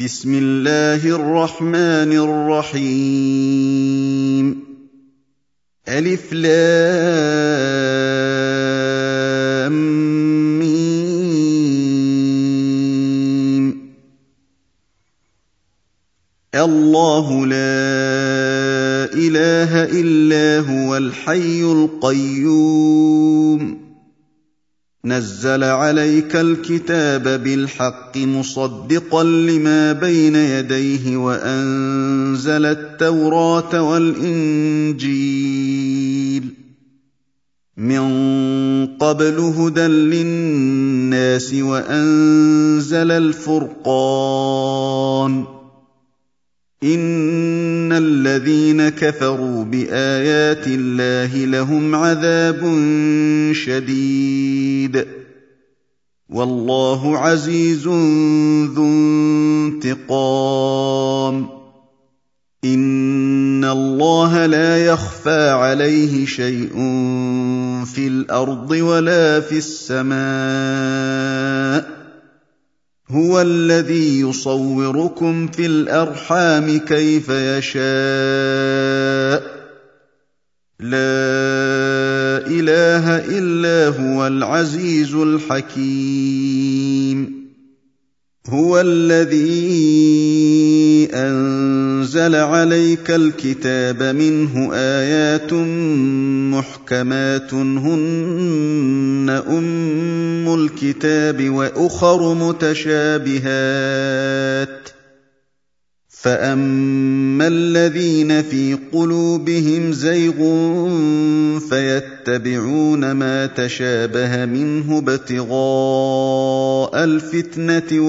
بسم الله الرحمن الرحيم ألف لام ميم الله لا إله إلا هو الحي القيوم نزل عليك الكتاب بالحق مصدقا لما بين يديه وأنزل التوراة والإنجيل من قبل هدى للناس وأنزل الفرقان إن الذين كفروا بآيات الله لهم عذاب شديد والله عزيز ذو انتقام إن الله لا يخفى عليه شيء في الأرض ولا في السماء هو الذي يصوركم في الأرحام كيف يشاء لا إله إلا هو العزيز الحكيم هو الذي أنزل عليك الكتاب منه آيات محكمات هن أم الكتاب وأخر متشابهات فأما الذين في قلوبهم زيغ فيتبعون ما تشابه منه ابتغاء الفتنة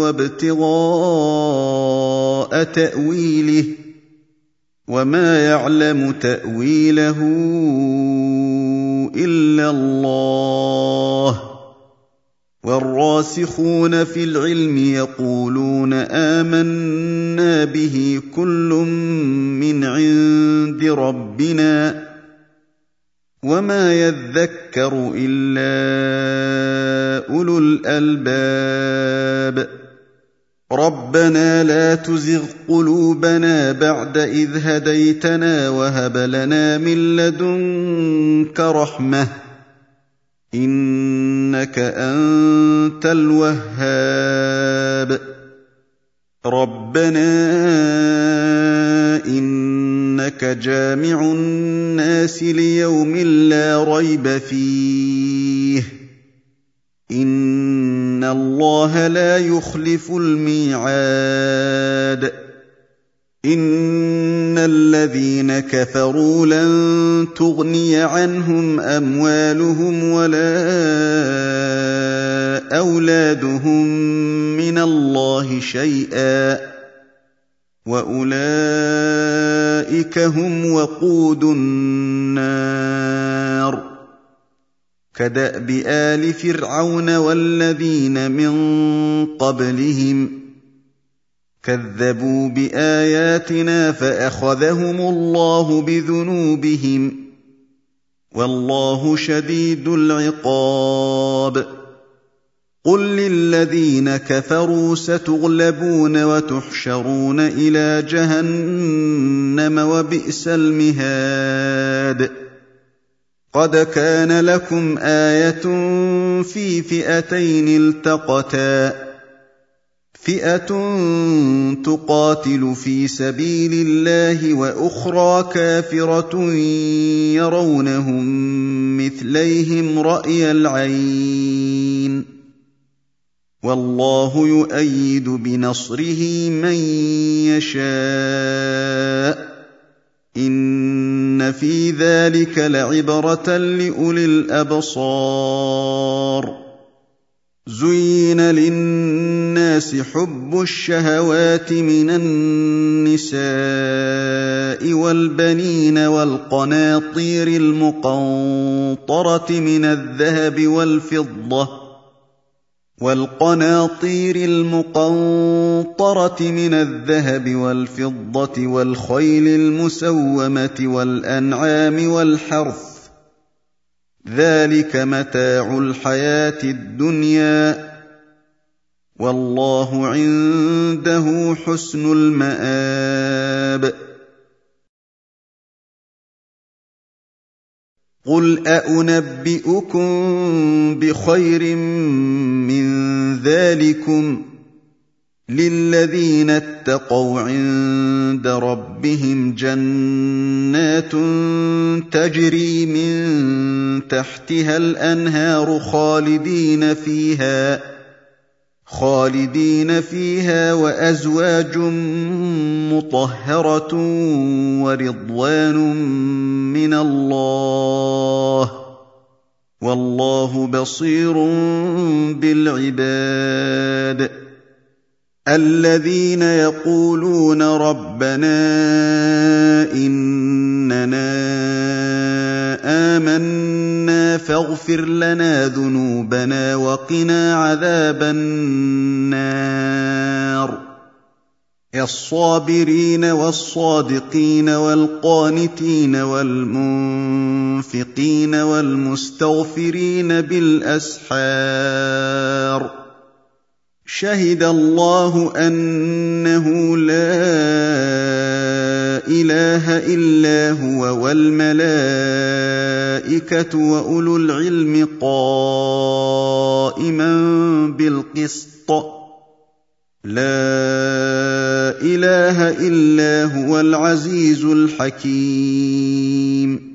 وابتغاء تأويله وما يعلم تأويله إلا الله والراسخون في العلم يقولون آمنا به كل من عند ربنا وما يذكر إلا أولو الألباب ربنا لا تزغ قلوبنا بعد إذ هديتنا وهب لنا من لدنك رحمة إنك أنت الوهاب ربنا إنك جامع الناس ليوم لا ريب فيه إن الله لا يخلف الميعاد إن الذين كفروا لن تغني عنهم أموالهم ولا أولادهم من الله شيئا وأولئك هم وقود النار كدأب آل فرعون والذين من قبلهم كذبوا بآياتنا فأخذهم الله بذنوبهم والله شديد العقاب قل للذين كفروا ستغلبون وتحشرون إلى جهنم وبئس المهاد قد كان لكم آية في فئتين التقتا فئة تقاتل في سبيل الله وأخرى كافرة يرونهم مثليهم رأي العين والله يؤيد بنصره من يشاء إن في ذلك لعبرة لأولي الأبصار زين للناس حب الشهوات من النساء والبنين والقناطير المقنطرة من الذهب والفضة والخيل المسومة والأنعام والحرث ذلك متاع الحياة الدنيا والله عنده حسن المآب. قل أأنبئكم بخير من ذلكم للذين اتقوا عند ربهم جنات تجري من تحتها الأنهار خالدين فيها وأزواج مطهرة ورضوان من الله والله بصير بالعباد. الذين يقولون ربنا إننا آمنا فاغفر لنا ذنوبنا وقنا عذاب النار. الصابرين والصادقين والقانتين والمنفقين والمستغفرين بالأسحار. شهد الله أنه لا إله إلا هو والملائكة وأولو العلم قائما بالقسط. لا إله إلا هو العزيز الحكيم.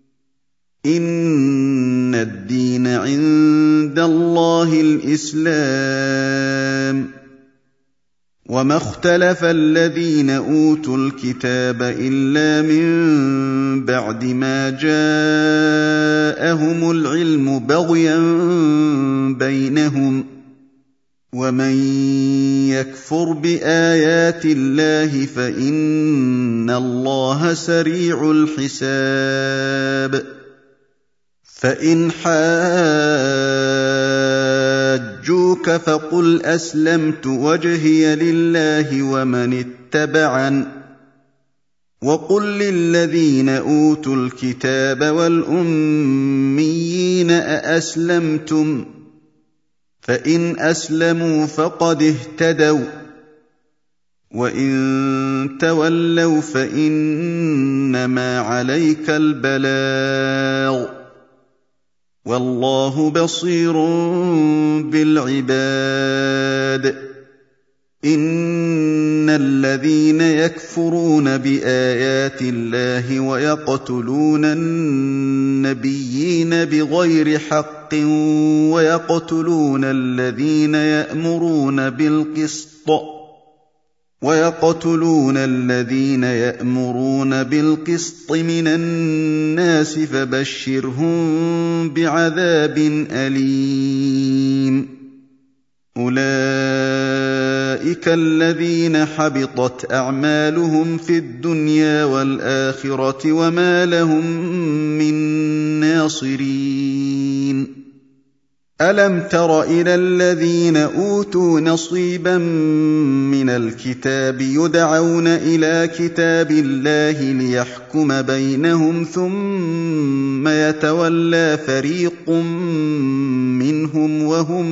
إن الدين عند الله الإسلام. وما اختلف الذين أوتوا الكتاب إلا من بعد ما جاءهم العلم بغيا بينهم. ومن يكفر بآيات الله فإن الله سريع الحساب. فإن حاجوك فقل أسلمت وجهي لله ومن اتبعن وقل للذين أوتوا الكتاب والأميين أأسلمتم فإن أسلموا فقد اهتدوا وإن تولوا فإنما عليك البلاغ والله بصير بالعباد. إن الذين يكفرون بآيات الله ويقتلون النبيين بغير حق ويقتلون الذين يأمرون بالقسط من الناس فبشرهم بعذاب أليم. أولئك الذين حبطت أعمالهم في الدنيا والآخرة وما لهم من ناصرين. ألم تر إلى الذين أوتوا نصيبا من الكتاب يدعون إلى كتاب الله ليحكم بينهم ثم يتولى فريق منهم وهم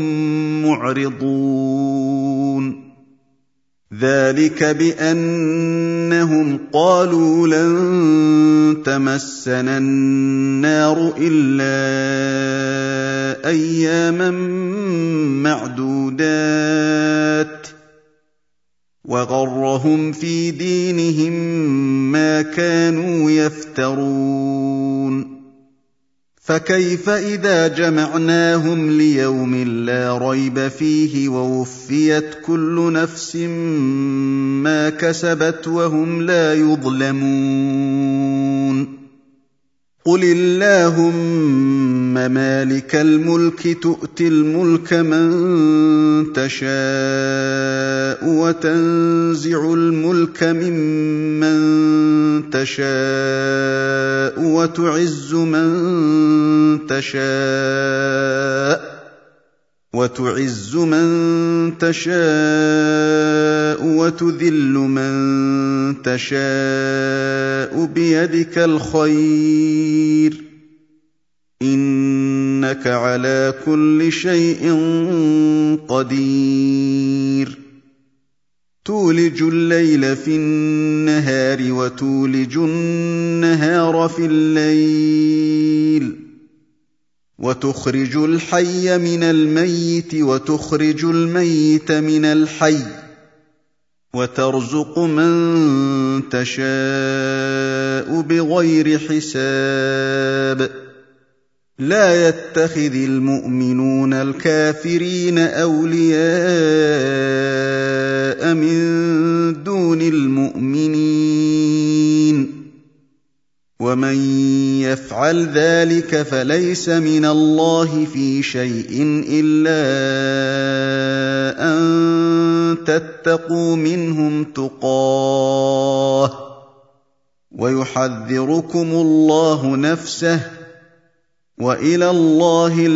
معرضون. ذلك بأنهم قالوا لن تمسنا النار إلا أياما معدودات وغرهم في دينهم ما كانوا يفترون. فكيف إذا جمعناهم ليوم لا ريب فيه ووفيت كل نفس ما كسبت وهم لا يظلمون. قل اللهم مالك الملك تؤتي الملك من تشاء وتنزع الملك ممن تشاء وتعز من تشاء وتذل من تشاء بيدك الخير. إنك إنك على كل شيء قدير تولج الليل في النهار وتولج النهار في الليل وتخرج الحي من الميت وتخرج الميت من الحي وترزق من تشاء بغير حساب لا يتخذ المؤمنون الكافرين أولياء من دون المؤمنين ومن يفعل ذلك فليس من الله في شيء إلا أن تتقوا منهم تقاه ويحذركم الله نفسه وإلى الله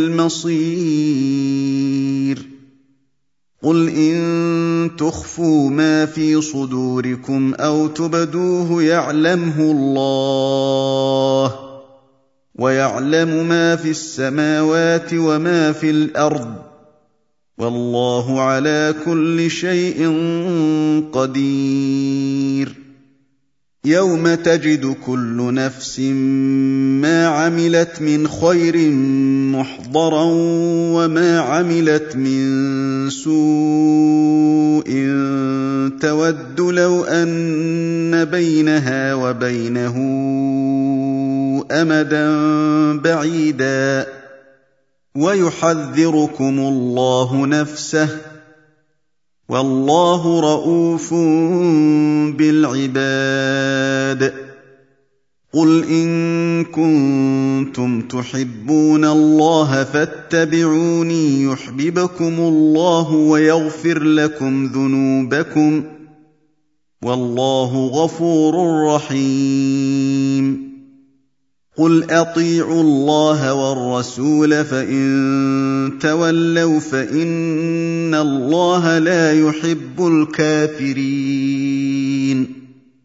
المصير قل إن تخفوا ما في صدوركم أو تبدوه يعلمه الله ويعلم ما في السماوات وما في الأرض والله على كل شيء قدير يوم تجد كل نفس ما عملت من خير محضرا وما عملت من سوء تود لو أن بينها وبينه أمدا بعيدا ويحذركم الله نفسه والله رءوف بالعباد قل إن كنتم تحبون الله فاتبعوني يحببكم الله ويغفر لكم ذنوبكم والله غفور رحيم قل أطيعوا الله والرسول فإن تولوا فإن الله لا يحب الكافرين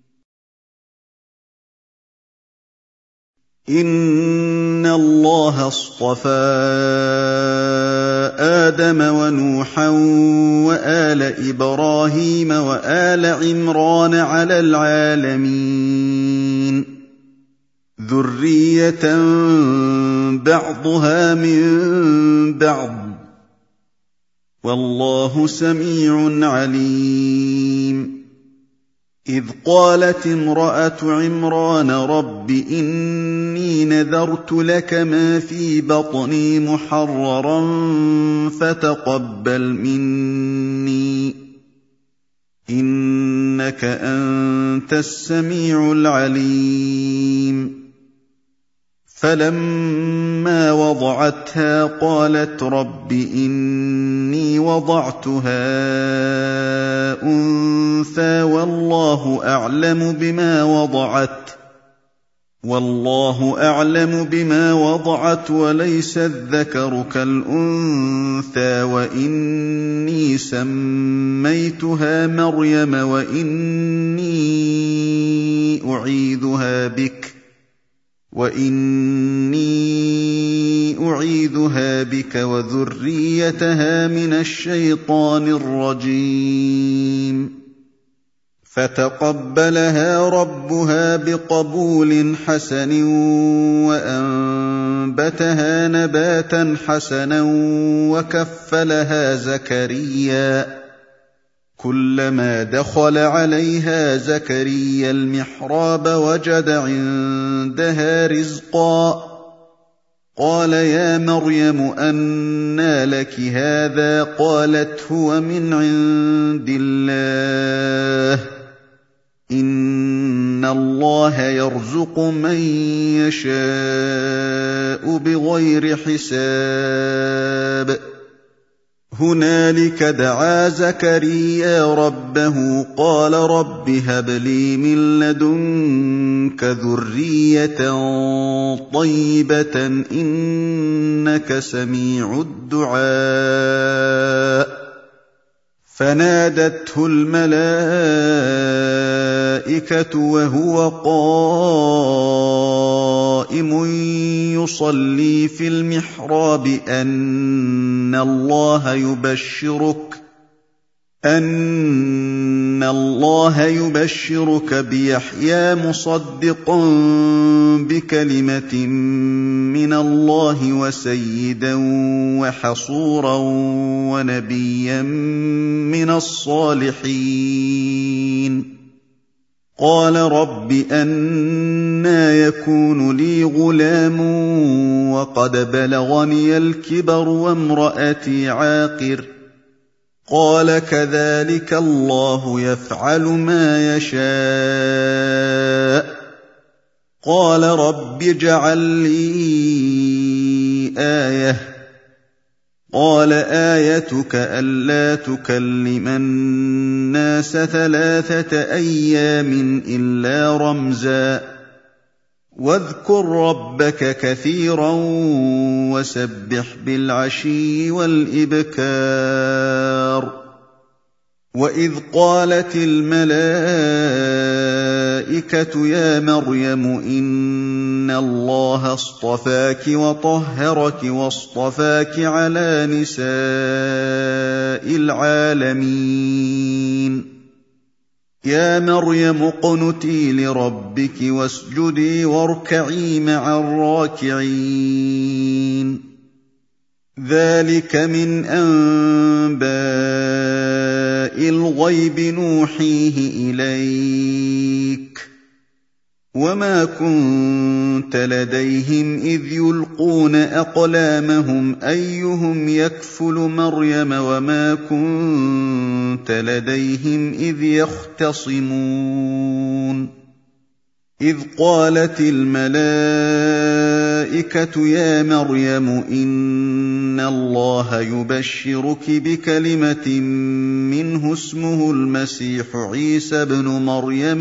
إن الله اصطفى آدم ونوحا وآل إبراهيم وآل عمران على العالمين ذرية بعضها من بعض والله سميع عليم إذ قالت امرأة عمران رب إني نذرت لك ما في بطني محررا فتقبل مني إنك أنت السميع العليم فلما وضعتها قالت رب إني وضعتها أنثى والله أعلم بما وضعت وليس الذكر كالأنثى وإني سميتها مريم وإني أعيذها بك وذريتها من الشيطان الرجيم فتقبلها ربها بقبول حسن وأنبتها نباتا حسنا وكفلها زكريا كلما دخل عليها زكريا المحراب وجد عندها رزقا قال يا مريم أنى لك هذا قالت هو من عند الله إن الله يرزق من يشاء بغير حساب هنالك دعا زكريا ربه قال رب هب لي من لدنك ذرية طيبة إنك سميع الدعاء فنادته الملائكة الْمَلَائِكَةُ وَهُوَ قَائِمٌ يُصَلِّي فِي الْمِحْرَابِ أَنَّ اللَّهَ يُبَشِّرُكَ بِيَحْيَىٰ مُصَدِّقًا بِكَلِمَةٍ مِّنَ اللَّهِ وَسَيِّدًا وَحَصُورًا وَنَبِيًّا مِّنَ الصَّالِحِينَ قَالَ رَبِّ أَنَّىٰ يَكُونُ لِي غُلَامٌ وَقَدْ بَلَغَنِيَ الْكِبَرُ وَامْرَأَتِي عَاقِرٌ قَالَ كَذَٰلِكَ اللَّهُ يَفْعَلُ مَا يَشَاءُ قَالَ رَبِّ اجْعَل لِّي آيَةً قَالَ آيَتُكَ أَلَّا تُكَلِّمَ النَّاسَ 3 أَيَّامٍ إِلَّا رَمْزًا وَاذْكُر رَّبَّكَ كَثِيرًا وَسَبِّحْ بِالْعَشِيِّ وَالْإِبْكَارِ وَإِذْ قَالَتِ الْمَلَائِكَةُ يَا مَرْيَمُ إِنَّ اللَّهَ اصْطَفَاكِ وَطَهَّرَكِ وَاصْطَفَاكِ عَلَىٰ نِسَاءِ الْعَالَمِينَ يَا مَرْيَمُ اقْنُتِي لِرَبِّكِ وَاسْجُدِي وَارْكَعِي مَعَ الرَّاكِعِينَ ذَٰلِكَ مِنْ أَنبَاءِ الْغَيْبِ نُوحِيهِ إِلَيْكَ ۖ وَمَا كُنتَ لَدَيْهِمْ إِذْ يُلْقُونَ أَقْلَامَهُمْ أَيُّهُمْ يَكْفُلُ مَرْيَمَ وَمَا كُنتَ لَدَيْهِمْ إِذْ يَخْتَصِمُونَ إِذْ قَالَتِ الْمَلَائِكَةُ يَا مَرْيَمُ إِنَّ اللَّهَ يُبَشِّرُكِ بِكَلِمَةٍ مِّنْهُ اسْمُهُ الْمَسِيحُ عِيسَى ابْنُ مَرْيَمَ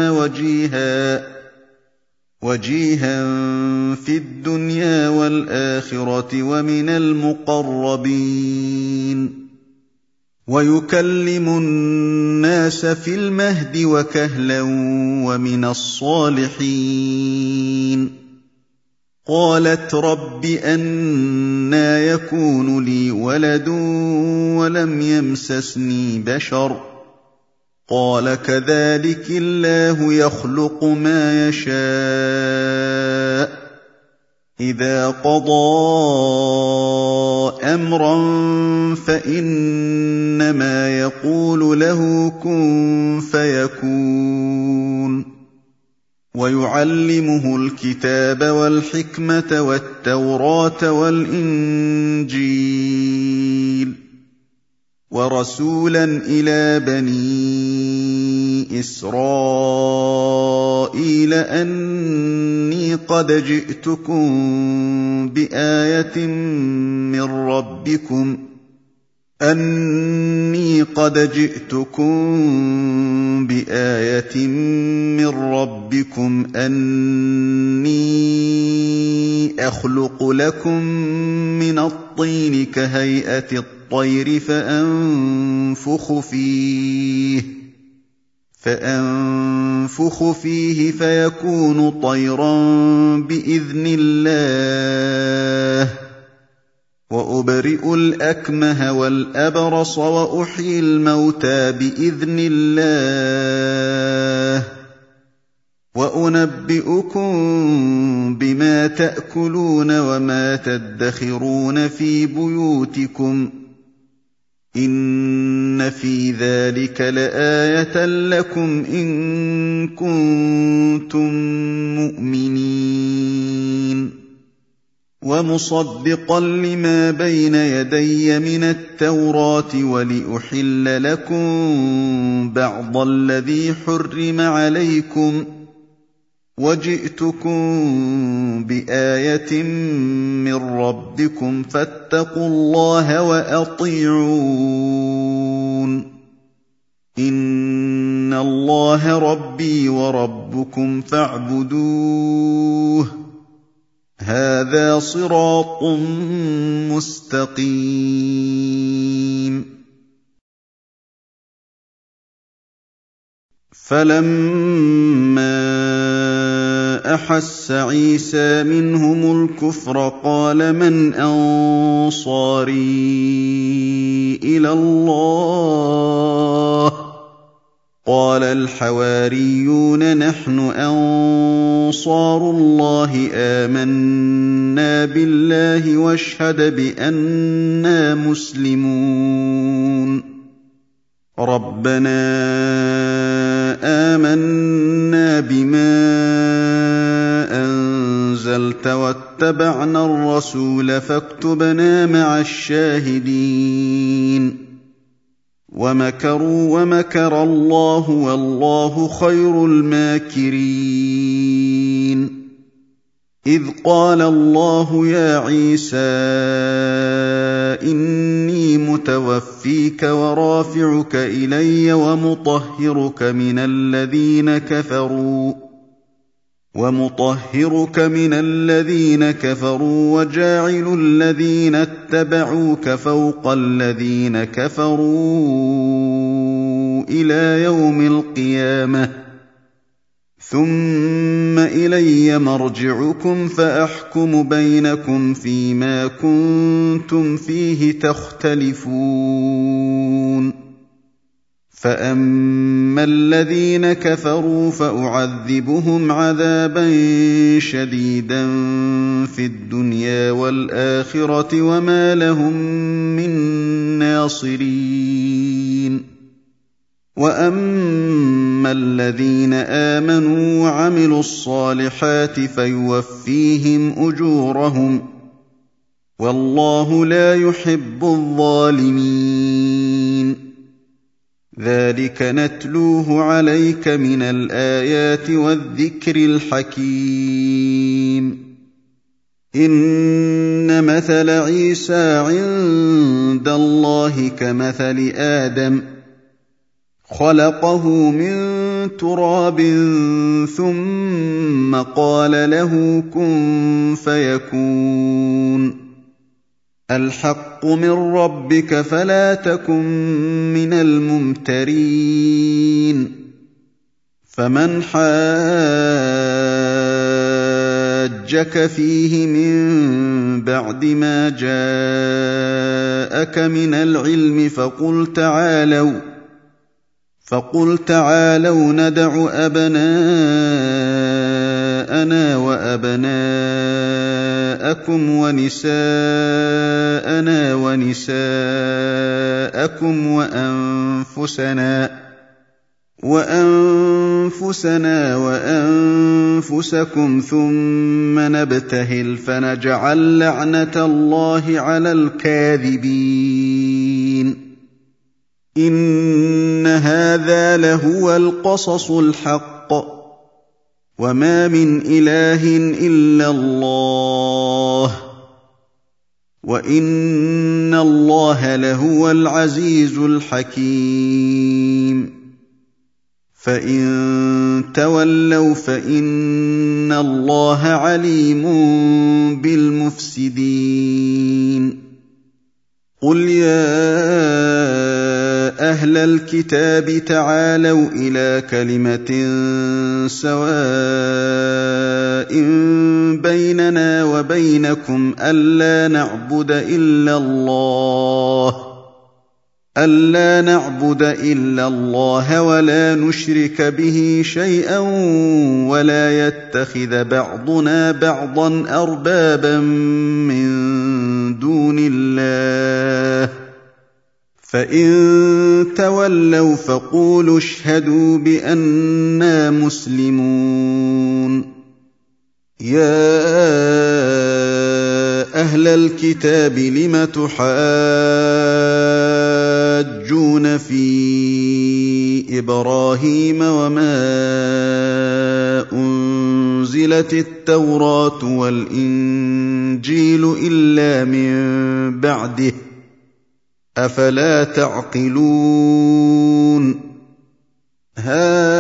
وَجِيهًا فِي الدُّنْيَا وَالْآخِرَةِ وَمِنَ الْمُقَرَّبِينَ وَيُكَلِّمُ النَّاسَ فِي الْمَهْدِ وَكَهْلًا وَمِنَ الصَّالِحِينَ قَالَتْ رَبِّ أَنَّىٰ يَكُونُ لِي وَلَدٌ وَلَمْ يَمْسَسْنِي بَشَرٌ قَالَ كَذَٰلِكِ اللَّهُ يَخْلُقُ مَا يَشَاءُ إِذَا قَضَىٰ أَمْرًا فَإِنَّمَا يَقُولُ لَهُ كُن فَيَكُونُ وَيُعَلِّمُهُ الْكِتَابَ وَالْحِكْمَةَ وَالتَّوْرَاةَ وَالْإِنجِيلَ وَرَسُولًا إِلَىٰ بَنِي إِسْرَائِيلَ أَنِّي قَدْ جِئْتُكُم بِآيَةٍ مِّن رَّبِّكُمْ أَنِّي أَخْلُقُ لَكُم مِّنَ الطِّينِ كَهَيْئَةِ الطَّيْرِ فَأَنفُخُ فِيهِ فَيَكُونُ طَيْرًا بِإِذْنِ اللَّهِ وَأُبْرِئُ الْأَكْمَهَ وَالْأَبْرَصَ وَأُحْيِي الْمَوْتَىٰ بِإِذْنِ اللَّهِ وَأُنَبِّئُكُم بِمَا تَأْكُلُونَ وَمَا تَدَّخِرُونَ فِي بُيُوتِكُمْ ۚ إِنَّ فِي ذَٰلِكَ لَآيَةً لَّكُمْ إِن كُنتُم مُّؤْمِنِينَ وَمُصَدِّقًا لِّمَا بَيْنَ يَدَيَّ مِنَ التَّوْرَاةِ وَلِأُحِلَّ لَكُم بَعْضَ الَّذِي حُرِّمَ عَلَيْكُمْ ۚ وَجِئْتُكُم بِآيَةٍ مِّن رَّبِّكُمْ فَاتَّقُوا اللَّهَ وَأَطِيعُونِ إِنَّ اللَّهَ رَبِّي وَرَبُّكُمْ فَاعْبُدُوهُ ۚ هَٰذَا صِرَاطٌ مُّسْتَقِيمٌ فَلَمَّا أَحَسَّ عِيسَىٰ مِنْهُمُ الْكُفْرَ قَالَ مَنْ أَنصَارِي إِلَى اللَّهِ ۖ قَالَ الْحَوَارِيُّونَ نَحْنُ أَنصَارُ اللَّهِ آمَنَّا بِاللَّهِ واشْهَدْ بِأَنَّا مُسْلِمُونَ رَبَّنَا آمَنَّا بِمَا أَنزَلْتَ وَاتَّبَعْنَا الرَّسُولَ فَاكْتُبْنَا مَعَ الشَّاهِدِينَ وَمَكَرُوا وَمَكَرَ اللَّهُ وَاللَّهُ خَيْرُ الْمَاكِرِينَ إِذْ قَالَ اللَّهُ يَا عِيسَىٰ إِنِّي مُتَوَفِّيكَ وَرَافِعُكَ إِلَيَّ وَمُطَهِّرُكَ مِنَ الَّذِينَ كَفَرُوا وَجَاعِلُ الَّذِينَ اتَّبَعُوكَ فَوْقَ الَّذِينَ كَفَرُوا إِلَىٰ يَوْمِ الْقِيَامَةِ ۖ ثُمَّ إِلَيَّ مَرْجِعُكُمْ فَأَحْكُمُ بَيْنَكُمْ فِيمَا كُنتُمْ فِيهِ تَخْتَلِفُونَ فَأَمَّا الَّذِينَ كَفَرُوا فَأُعَذِّبُهُمْ عَذَابًا شَدِيدًا فِي الدُّنْيَا وَالْآخِرَةِ وَمَا لَهُم مِّن نَّاصِرِينَ وَأَمَّا الَّذِينَ آمَنُوا وَعَمِلُوا الصَّالِحَاتِ فَيُوَفِّيهِمْ أُجُورَهُمْ ۗ وَاللَّهُ لَا يُحِبُّ الظَّالِمِينَ ذَٰلِكَ نَتْلُوهُ عَلَيْكَ مِنَ الْآيَاتِ وَالذِّكْرِ الْحَكِيمِ إِنَّ مَثَلَ عِيسَىٰ عِندَ اللَّهِ كَمَثَلِ آدَمَ ۖ خَلَقَهُ مِن تُرَابٍ ثُمَّ قَالَ لَهُ كُن فَيَكُونُ الْحَقُّ مِن رَّبِّكَ فَلَا تَكُن مِّنَ الْمُمْتَرِينَ فَمَنْ حَاجَّكَ فِيهِ مِن بَعْدِ مَا جَاءَكَ مِنَ الْعِلْمِ فَقُلْ تَعَالَوْا نَدْعُ أَبْنَاءَنَا وَأَبْنَاءَكُمْ وَنِسَاءَنَا وَنِسَاءَكُمْ وَأَنفُسَنَا وَأَنفُسَكُمْ ثُمَّ نَبْتَهِلْ فَنَجْعَل لَّعْنَتَ اللَّهِ عَلَى الْكَاذِبِينَ إِنَّ هَٰذَا لَهُوَ الْقَصَصُ الْحَقُّ ۚ وَمَا مِنْ إِلَٰهٍ إِلَّا اللَّهُ ۚ وَإِنَّ اللَّهَ لَهُوَ الْعَزِيزُ الْحَكِيمُ فَإِن تَوَلَّوْا فَإِنَّ اللَّهَ عَلِيمٌ بِالْمُفْسِدِينَ قُلْ يَا أَهْلَ الْكِتَابِ تَعَالَوْا إِلَىٰ كَلِمَةٍ سَوَاءٍ بَيْنَنَا وَبَيْنَكُمْ أَلَّا نَعْبُدَ إِلَّا اللَّهَ وَلَا نُشْرِكَ بِهِ شَيْئًا وَلَا يَتَّخِذَ بَعْضُنَا بَعْضًا أَرْبَابًا مِّن دُونِ اللَّهِ ۚ فَإِن تَوَلَّوْا فَقُولُوا اشْهَدُوا بِأَنَّا مُسْلِمُونَ يَا أَهْلَ الْكِتَابِ لِمَ تُحَاجُّونَ فِي إِبْرَاهِيمَ وَمَا أُنزِلَتِ التَّوْرَاةُ وَالْإِنجِيلُ إِلَّا مِن بَعْدِهِ ۚ أَفَلَا تَعْقِلُونَ هَا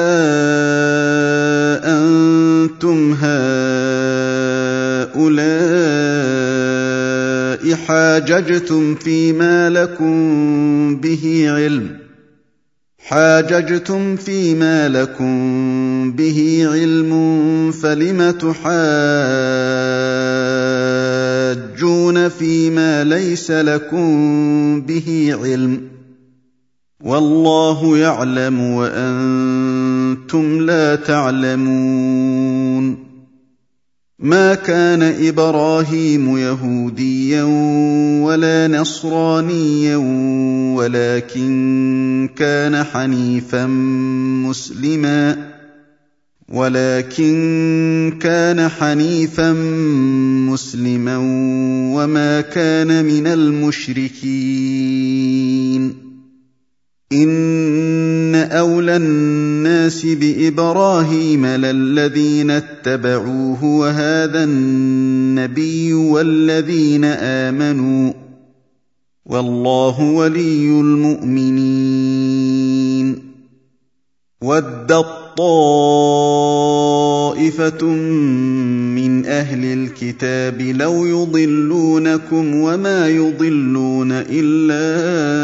أَنتُمْ هَٰؤُلَاءِ حَاجَجْتُمْ فِيمَا لَكُم بِهِ عِلْمٌ حاججتم فيما لكم به علم فلم تحاجون فيما ليس لكم به علم والله يعلم وأنتم لا تعلمون ما كان إبراهيم يهوديا ولا نصرانيا ولكن كان حنيفا مسلما وما كان من المشركين إن أولى الناس بإبراهيم للذين اتبعوه وهذا النبي والذين آمنوا والله ولي المؤمنين ودت طائفة من أهل الكتاب لو يضلونكم وما يضلون إلا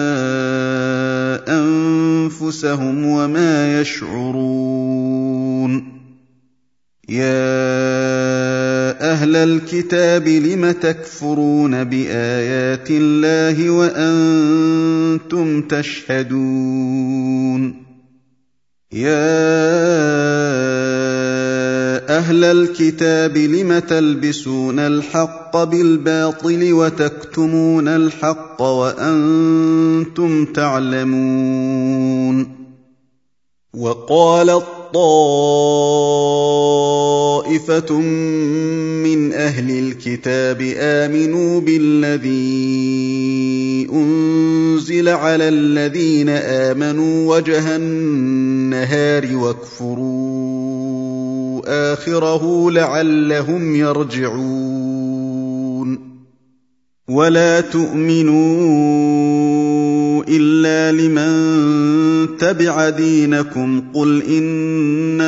أنفسهم وما يشعرون يا أهل الكتاب لم تكفرون بآيات الله وأنتم تشهدون يا أهل الكتاب لم تلبسون الحق بالباطل وتكتمون الحق وأنتم تعلمون وقالت طائفة من أهل الكتاب آمنوا بالذي أنزل على الذين آمنوا وجه النهار واكفروا آخره لعلهم يرجعون ولا تؤمنوا إلا لمن تبع دينكم قل إن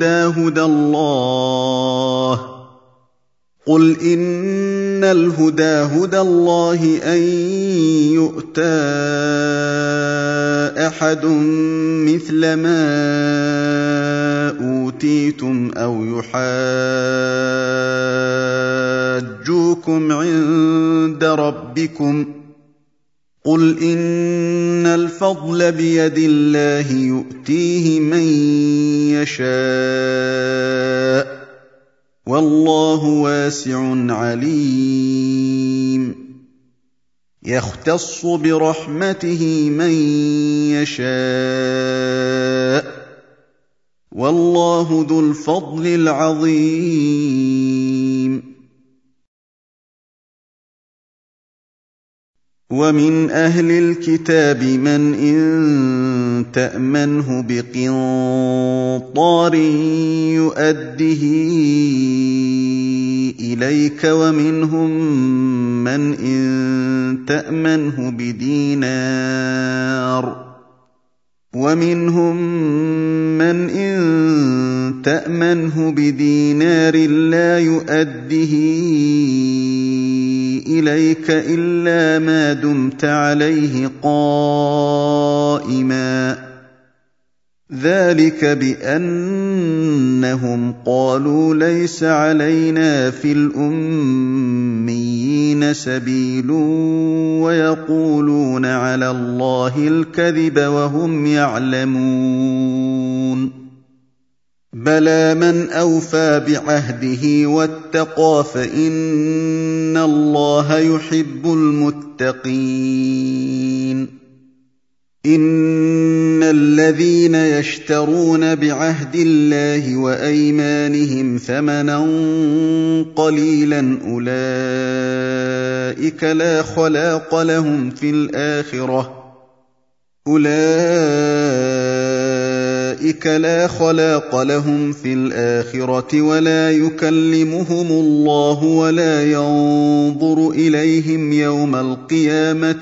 الهدى هدى الله أن يؤتى أحد مثل ما أوتيتم أو يحاجوكم عند ربكم قل إن الفضل بيد الله يؤتيه من يشاء والله واسع عليم يختص برحمته من يشاء والله ذو الفضل العظيم ومن أهل الكتاب من إن تأمنه بقنطار يؤده إليك ومنهم من إن تأمنه بدينار لا يؤده إليك إلا ما دمت عليه قائما ذلك بأنهم قالوا ليس علينا في الأميين سبيل ويقولون على الله الكذب وهم يعلمون بلى من أوفى بعهده واتقى فإن الله يحب المتقين إن الذين يشترون بعهد الله وأيمانهم ثمنا قليلا أولئك لا خلاق لهم في الآخرة ولا يكلمهم الله ولا ينظر إليهم يوم القيامة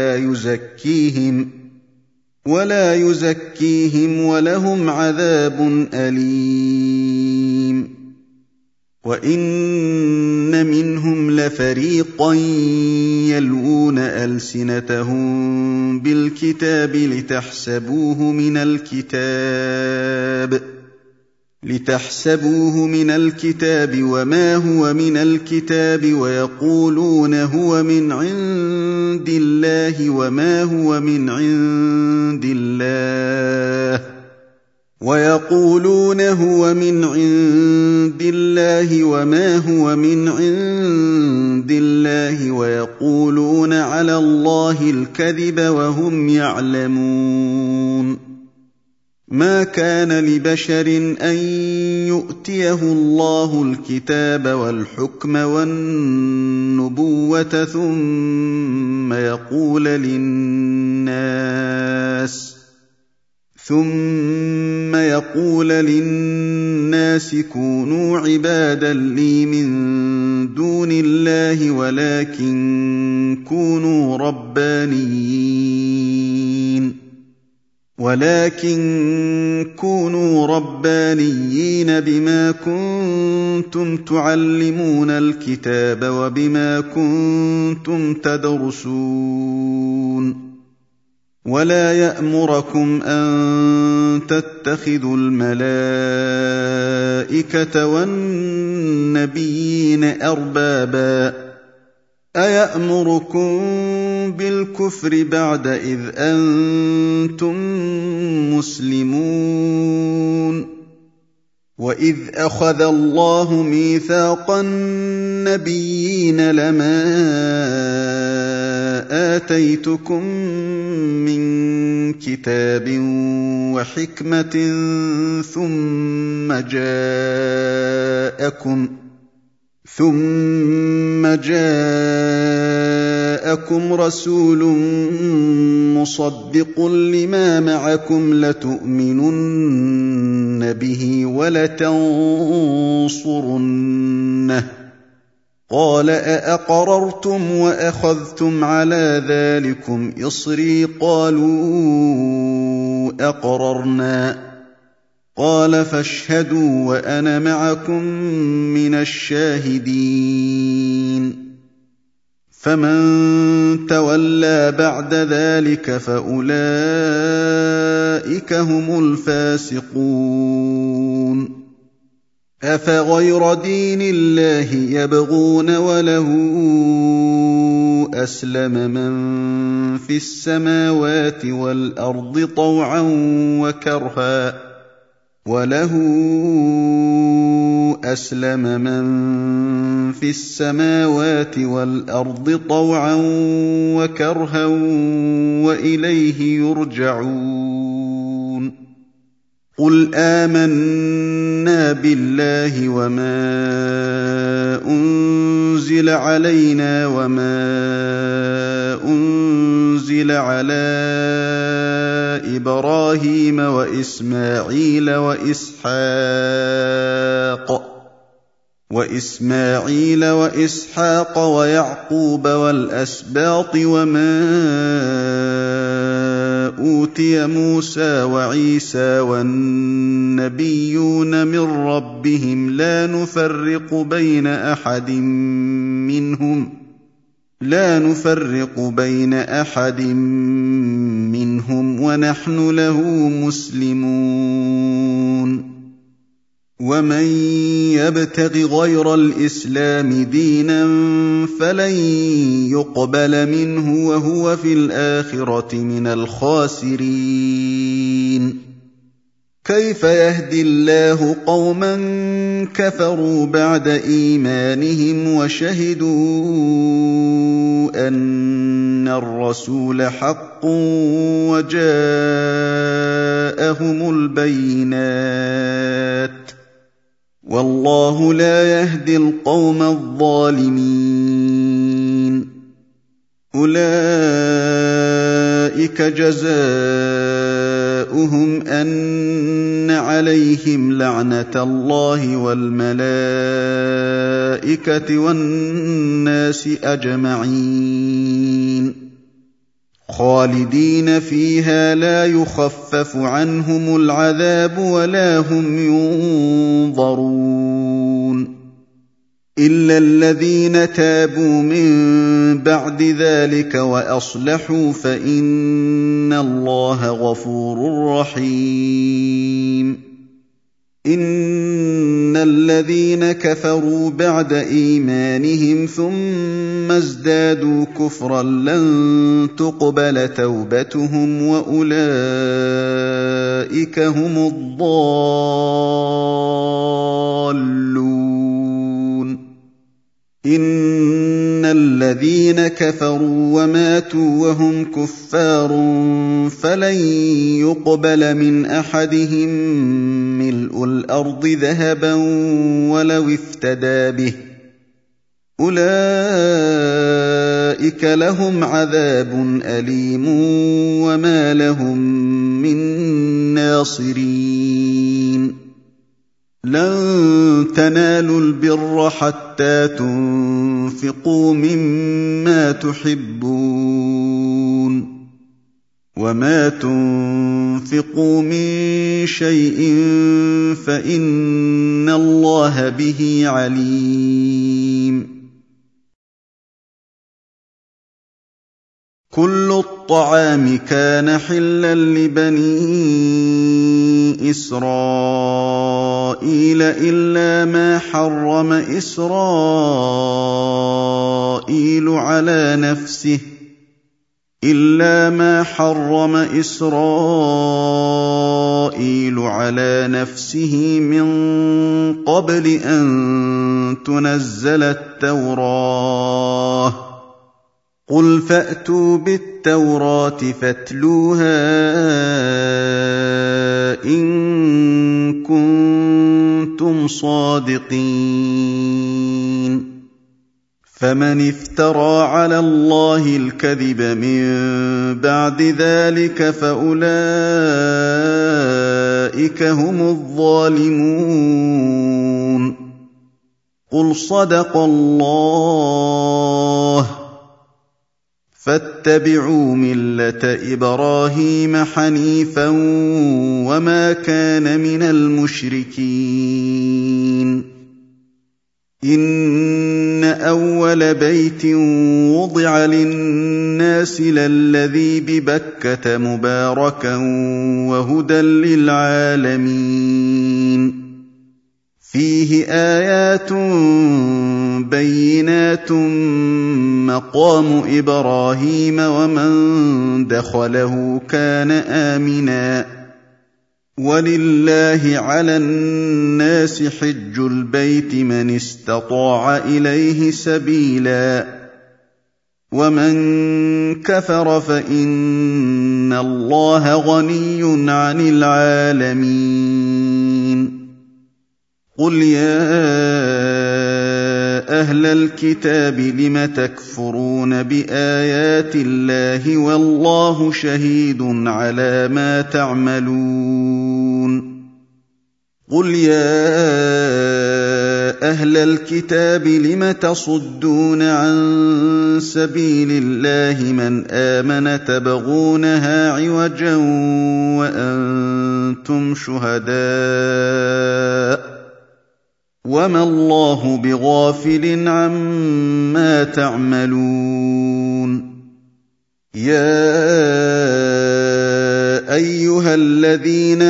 ولا يزكيهم ولهم عذاب أليم وَإِنَّ مِنْهُمْ لَفَرِيقًا يَلْوُونَ أَلْسِنَتَهُم بِالْكِتَابِ لِتَحْسَبُوهُ مِنَ الْكِتَابِ وَمَا هُوَ مِنَ الْكِتَابِ وَيَقُولُونَ هُوَ مِنْ عِندِ اللَّهِ وَمَا هُوَ مِنْ عِندِ اللَّهِ وَيَقُولُونَ عَلَى اللَّهِ الْكَذِبَ وَهُمْ يَعْلَمُونَ مَا كَانَ لِبَشَرٍ أَن يُؤْتِيَهُ اللَّهُ الْكِتَابَ وَالْحُكْمَ وَالنُّبُوَّةَ ثُمَّ يَقُولَ لِلنَّاسِ كُونُوا عِبَادًا لِّي مِن دُونِ اللَّهِ وَلَٰكِن كُونُوا رَبَّانِيِّينَ بِمَا كُنتُمْ تُعَلِّمُونَ الْكِتَابَ وَبِمَا كُنتُمْ تَدْرُسُونَ وَلَا يَأْمُرَكُمْ أَن تَتَّخِذُوا الْمَلَائِكَةَ وَالنَّبِيِّينَ أَرْبَابًا أَيَأْمُرُكُم بِالْكُفْرِ بَعْدَ إِذْ أَنتُم مُّسْلِمُونَ وَإِذْ أَخَذَ اللَّهُ مِيثَاقَ النَّبِيِّينَ لَمَا آتَيْتُكُم مِّن كِتَابٍ وَحِكْمَةٍ ثُمَّ جَاءَكُمْ رَسُولٌ مُّصَدِّقٌ لِّمَا مَعَكُمْ لَتُؤْمِنُنَّ بِهِ وَلَتَنصُرُنَّهُ قَالَ أَأَقْرَرْتُمْ وَأَخَذْتُمْ عَلَىٰ ذَٰلِكُمْ إِصْرِي قَالُوا أَقْرَرْنَا قَالَ فَاشْهَدُوا وَأَنَا مَعَكُم مِّنَ الشَّاهِدِينَ فَمَن تَوَلَّىٰ بَعْدَ ذَٰلِكَ فَأُولَٰئِكَ هُمُ الْفَاسِقُونَ أَفَغَيْرَ دِينِ اللَّهِ يَبْغُونَ وَلَهُ أَسْلَمَ مَن فِي السَّمَاوَاتِ وَالْأَرْضِ طَوْعًا وَكَرْهًا وَإِلَيْهِ يُرْجَعُونَ قُلْ آمَنَّا بِاللَّهِ وَمَا أُنزِلَ عَلَيْنَا وَمَا أُنزِلَ عَلَىٰ إِبْرَاهِيمَ وَإِسْمَاعِيلَ وَإِسْحَاقَ وَيَعْقُوبَ وَالْأَسْبَاطِ وَمَا أُوتِيَ مُوسَىٰ وَعِيسَىٰ وَالنَّبِيُّونَ مِن رَّبِّهِمْ لَا نُفَرِّقُ بَيْنَ أَحَدٍ مِّنْهُمْ وَنَحْنُ لَهُ مُسْلِمُونَ وَمَن يَبْتَغِ غَيْرَ الْإِسْلَامِ دِينًا فَلَن يُقْبَلَ مِنْهُ وَهُوَ فِي الْآخِرَةِ مِنَ الْخَاسِرِينَ كَيْفَ يَهْدِي اللَّهُ قَوْمًا كَفَرُوا بَعْدَ إِيمَانِهِمْ وَشَهِدُوا أَنَّ الرَّسُولَ حَقٌّ وَجَاءَهُمُ الْبَيِّنَاتُ وَاللَّهُ لَا يَهْدِي الْقَوْمَ الظَّالِمِينَ أُولَٰئِكَ جَزَاؤُهُمْ أَنَّ عَلَيْهِمْ لَعْنَةَ اللَّهِ وَالْمَلَائِكَةِ وَالنَّاسِ أَجْمَعِينَ خَالِدِينَ فِيهَا لَا يُخَفَّفُ عَنْهُمُ الْعَذَابُ وَلَا هُمْ يُنظَرُونَ إِلَّا الَّذِينَ تَابُوا مِن بَعْدِ ذَلِكَ وَأَصْلَحُوا فَإِنَّ اللَّهَ غَفُورٌ رَّحِيمٌ إِنَّ الَّذِينَ كَفَرُوا بَعْدَ إِيمَانِهِمْ ثُمَّ ازْدَادُوا كُفْرًا لَّن تُقْبَلَ تَوْبَتُهُمْ وَأُولَٰئِكَ هُمُ الضَّالُّونَ إِنَّ الَّذِينَ كَفَرُوا وَمَاتُوا وَهُمْ كُفَّارٌ فَلَن يُقْبَلَ مِنْ أَحَدِهِم مِّلْءُ الْأَرْضِ ذَهَبًا وَلَوِ افْتَدَىٰ بِهِ ۗ أُولَٰئِكَ لَهُمْ عَذَابٌ أَلِيمٌ وَمَا لَهُم مِّن نَّاصِرِينَ لَن تَنَالُوا الْبِرَّ حَتَّىٰ تُنفِقُوا مِمَّا تُحِبُّونَ وَمَا تُنفِقُوا مِن شَيْءٍ فَإِنَّ اللَّهَ بِهِ عَلِيمٌ كُلُّ الطَّعَامِ كَانَ حِلًّا لِّبَنِي إِسْرَائِيلَ إِلَّا مَا حَرَّمَ إِسْرَائِيلُ عَلَىٰ نَفْسِهِ مِن قَبْلِ أَن تُنَزَّلَ التَّوْرَاةُ ۗ قُلْ فَأْتُوا بِالتَّوْرَاةِ فَاتْلُوهَا إِن كُنتُمْ صَادِقِينَ فَمَنِ افْتَرَىٰ عَلَى اللَّهِ الْكَذِبَ مِن بَعْدِ ذَٰلِكَ فَأُولَٰئِكَ هُمُ الظَّالِمُونَ قُلْ صَدَقَ اللَّهُ فَاتَّبِعُوا مِلَّةَ إِبْرَاهِيمَ حَنِيفًا وَمَا كَانَ مِنَ الْمُشْرِكِينَ إِنَّ أَوَّلَ بَيْتٍ وُضِعَ لِلنَّاسِ لَلَّذِي بِبَكَّةَ مُبَارَكًا وَهُدًى لِّلْعَالَمِينَ فِيهِ آيَاتٌ بَيِّنَاتٌ مَّقَامُ إِبْرَاهِيمَ وَمَن دَخَلَهُ كَانَ آمِنًا ۗ وَلِلَّهِ عَلَى النَّاسِ حِجُّ الْبَيْتِ مَنِ اسْتَطَاعَ إِلَيْهِ سَبِيلًا ۚ وَمَن كَفَرَ فَإِنَّ اللَّهَ غَنِيٌّ عَنِ الْعَالَمِينَ قُلْ يَا أَهْلَ الْكِتَابِ لِمَ تَكْفُرُونَ بِآيَاتِ اللَّهِ وَاللَّهُ شَهِيدٌ عَلَىٰ مَا تَعْمَلُونَ قُلْ يَا أَهْلَ الْكِتَابِ لِمَ تَصُدُّونَ عَن سَبِيلِ اللَّهِ مَنْ آمَنَ تَبْغُونَهَا عِوَجًا وَأَنتُمْ شُهَدَاءُ وَمَا اللَّهُ بِغَافِلٍ عَمَّا تَعْمَلُونَ يَا أَيُّهَا الَّذِينَ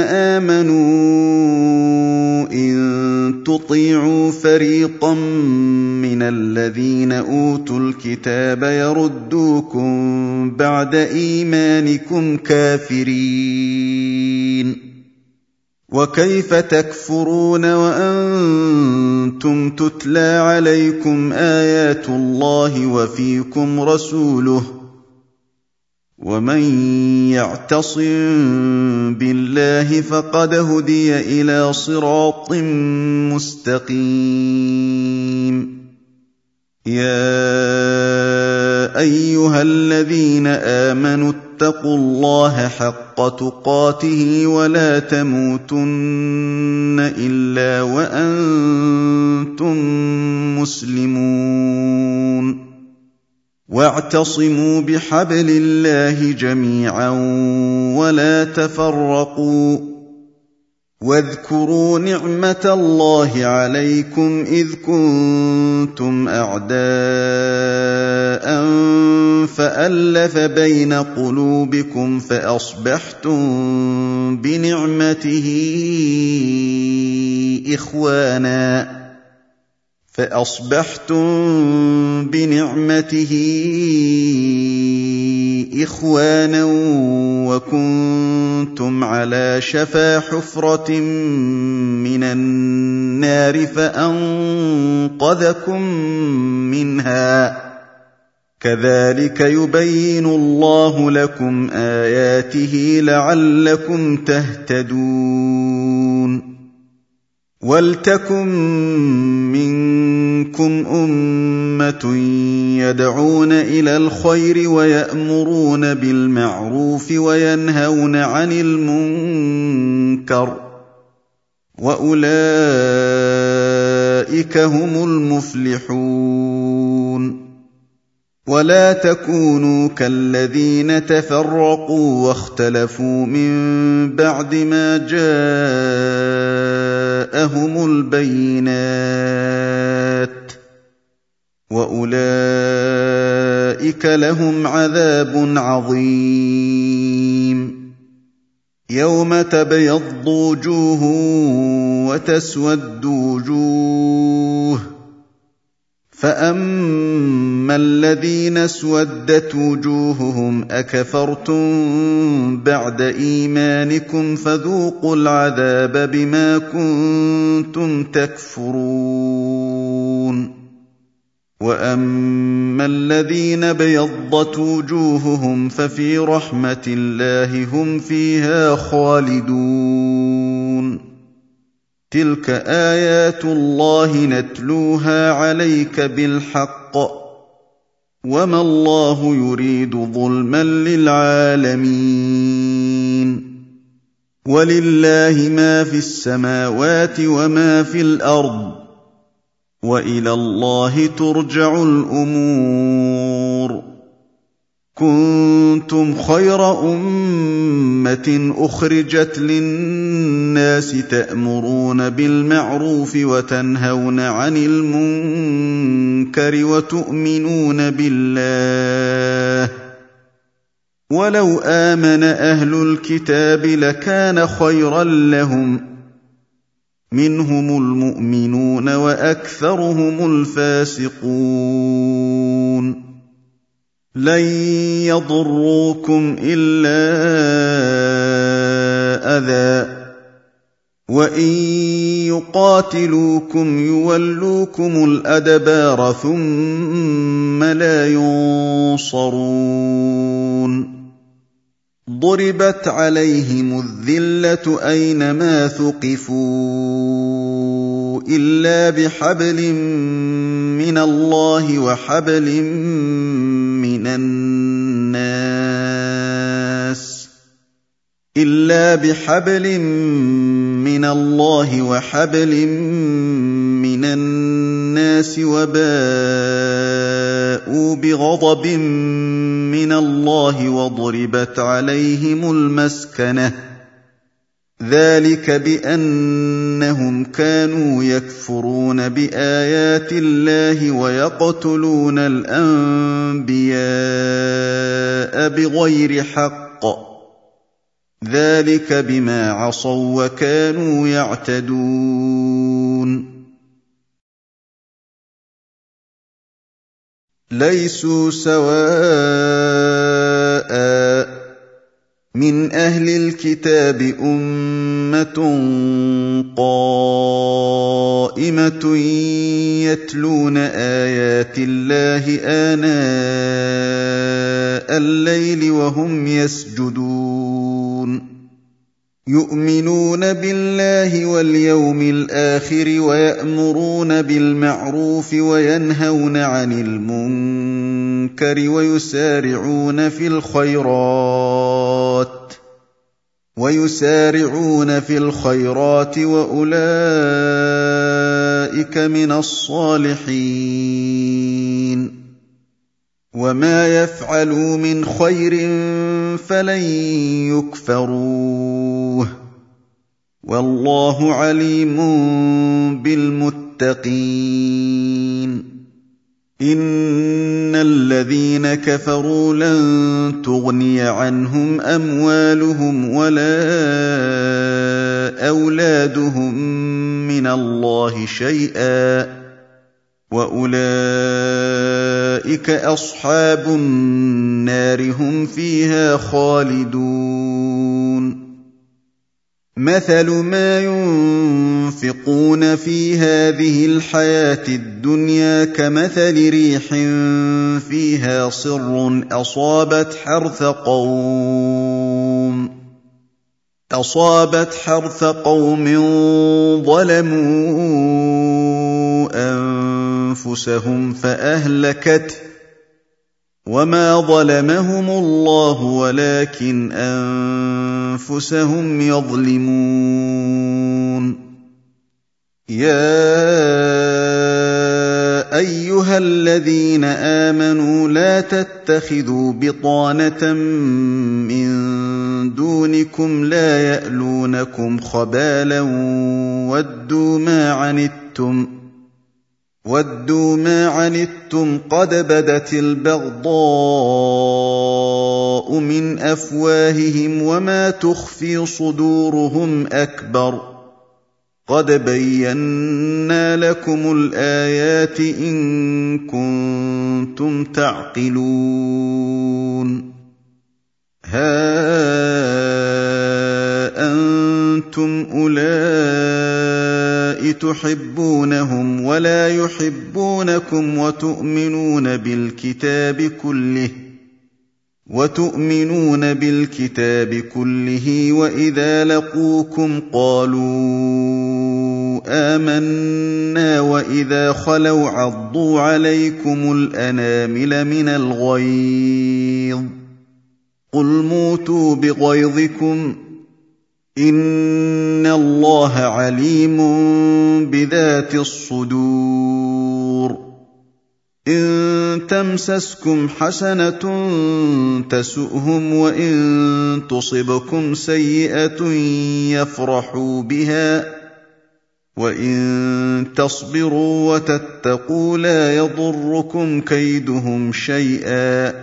آمَنُوا إِن تُطِيعُوا فَرِيقًا مِّنَ الَّذِينَ أُوتُوا الْكِتَابَ يَرُدُّوكُم بَعْدَ إِيمَانِكُمْ كَافِرِينَ وَكَيْفَ تَكْفُرُونَ وَأَنتُمْ تُتْلَىٰ عَلَيْكُمْ آيَاتُ اللَّهِ وَفِيكُمْ رَسُولُهُ ۗ وَمَن يَعْتَصِم بِاللَّهِ فَقَدْ هُدِيَ إِلَىٰ صِرَاطٍ مُّسْتَقِيمٍ يَا أَيُّهَا الَّذِينَ آمَنُوا اتَّقُوا اللَّهَ حَقَّ تُقَاتِهِ وَلَا تَمُوتُنَّ إِلَّا وَأَنتُم مُّسْلِمُونَ وَاعْتَصِمُوا بِحَبْلِ اللَّهِ جَمِيعًا وَلَا تَفَرَّقُوا واذكروا نعمة الله عليكم إذ كنتم أعداء فألف بين قلوبكم فأصبحتم بنعمته إخوانا وكنتم على شفا حفرة من النار فأنقذكم منها كذلك يبين الله لكم آياته لعلكم تهتدون ولتكن منكم أمة يدعون إلى الخير ويأمرون بالمعروف وينهون عن المنكر وأولئك هم المفلحون ولا تكونوا كالذين تفرقوا واختلفوا من بعد ما جاءهم البينات وأولئك لهم عذاب عظيم يوم تبيض وجوه وتسود وجوه فأما الذين اسودت وجوههم أكفرتم بعد إيمانكم فذوقوا العذاب بما كنتم تكفرون وأما الذين بيضت وجوههم ففي رحمة الله هم فيها خالدون تلك آيات الله نتلوها عليك بالحق وما الله يريد ظلما للعالمين ولله ما في السماوات وما في الأرض وإلى الله ترجع الأمور كنتم خير أمة أخرجت للناس تأمرون بالمعروف وتنهون عن المنكر وتؤمنون بالله ولو آمن أهل الكتاب لكان خيرا لهم منهم المؤمنون وأكثرهم الفاسقون لن يضروكم إلا أذى وإن يقاتلوكم يولوكم الأدبار ثم لا ينصرون ضربت عليهم الذلة أينما ثقفوا إلا بحبل من الله وحبل من الناس وباءوا بغضب من الله وضربت عليهم المسكنة ذلك بأنهم كانوا يكفرون بآيات الله ويقتلون الأنبياء بغير حق ذلك بما عصوا وكانوا يعتدون ليسوا سواء من أهل الكتاب أمة قائمة يتلون آيات الله آناء الليل وهم يسجدون يؤمنون بالله واليوم الآخر ويأمرون بالمعروف وينهون عن المنكر ويسارعون في الخيرات وأولئك من الصالحين وما يفعلوا من خير فلن يكفروه والله عليم بالمتقين إن الذين كفروا لن تغني عنهم أموالهم ولا أولادهم من الله شيئا وأولئك أصحاب النار هم فيها خالدون مثل ما ينفقون في هذه الحياة الدنيا كمثل ريح فيها صر أصابت حرث قوم ظلموا أنفسهم فأهلكته وما ظلمهم الله ولكن أنفسهم يظلمون يا أيها الذين آمنوا لا تتخذوا بطانة من دونكم لا يألونكم خبالا ودوا ما عنتم قد بدت البغضاء من أفواههم وما تخفي صدورهم أكبر قد بينا لكم الآيات إن كنتم تعقلون ها أنتم أولئك تحبونهم ولا يحبونكم وتؤمنون بالكتاب كله وإذا لقوكم قالوا آمنا وإذا خلوا عضوا عليكم الأنامل من الغيظ قل موتوا بغيظكم إن الله عليم بذات الصدور إن تمسسكم حسنة تسؤهم وإن تصبكم سيئة يفرحوا بها وإن تصبروا وتتقوا لا يضركم كيدهم شيئا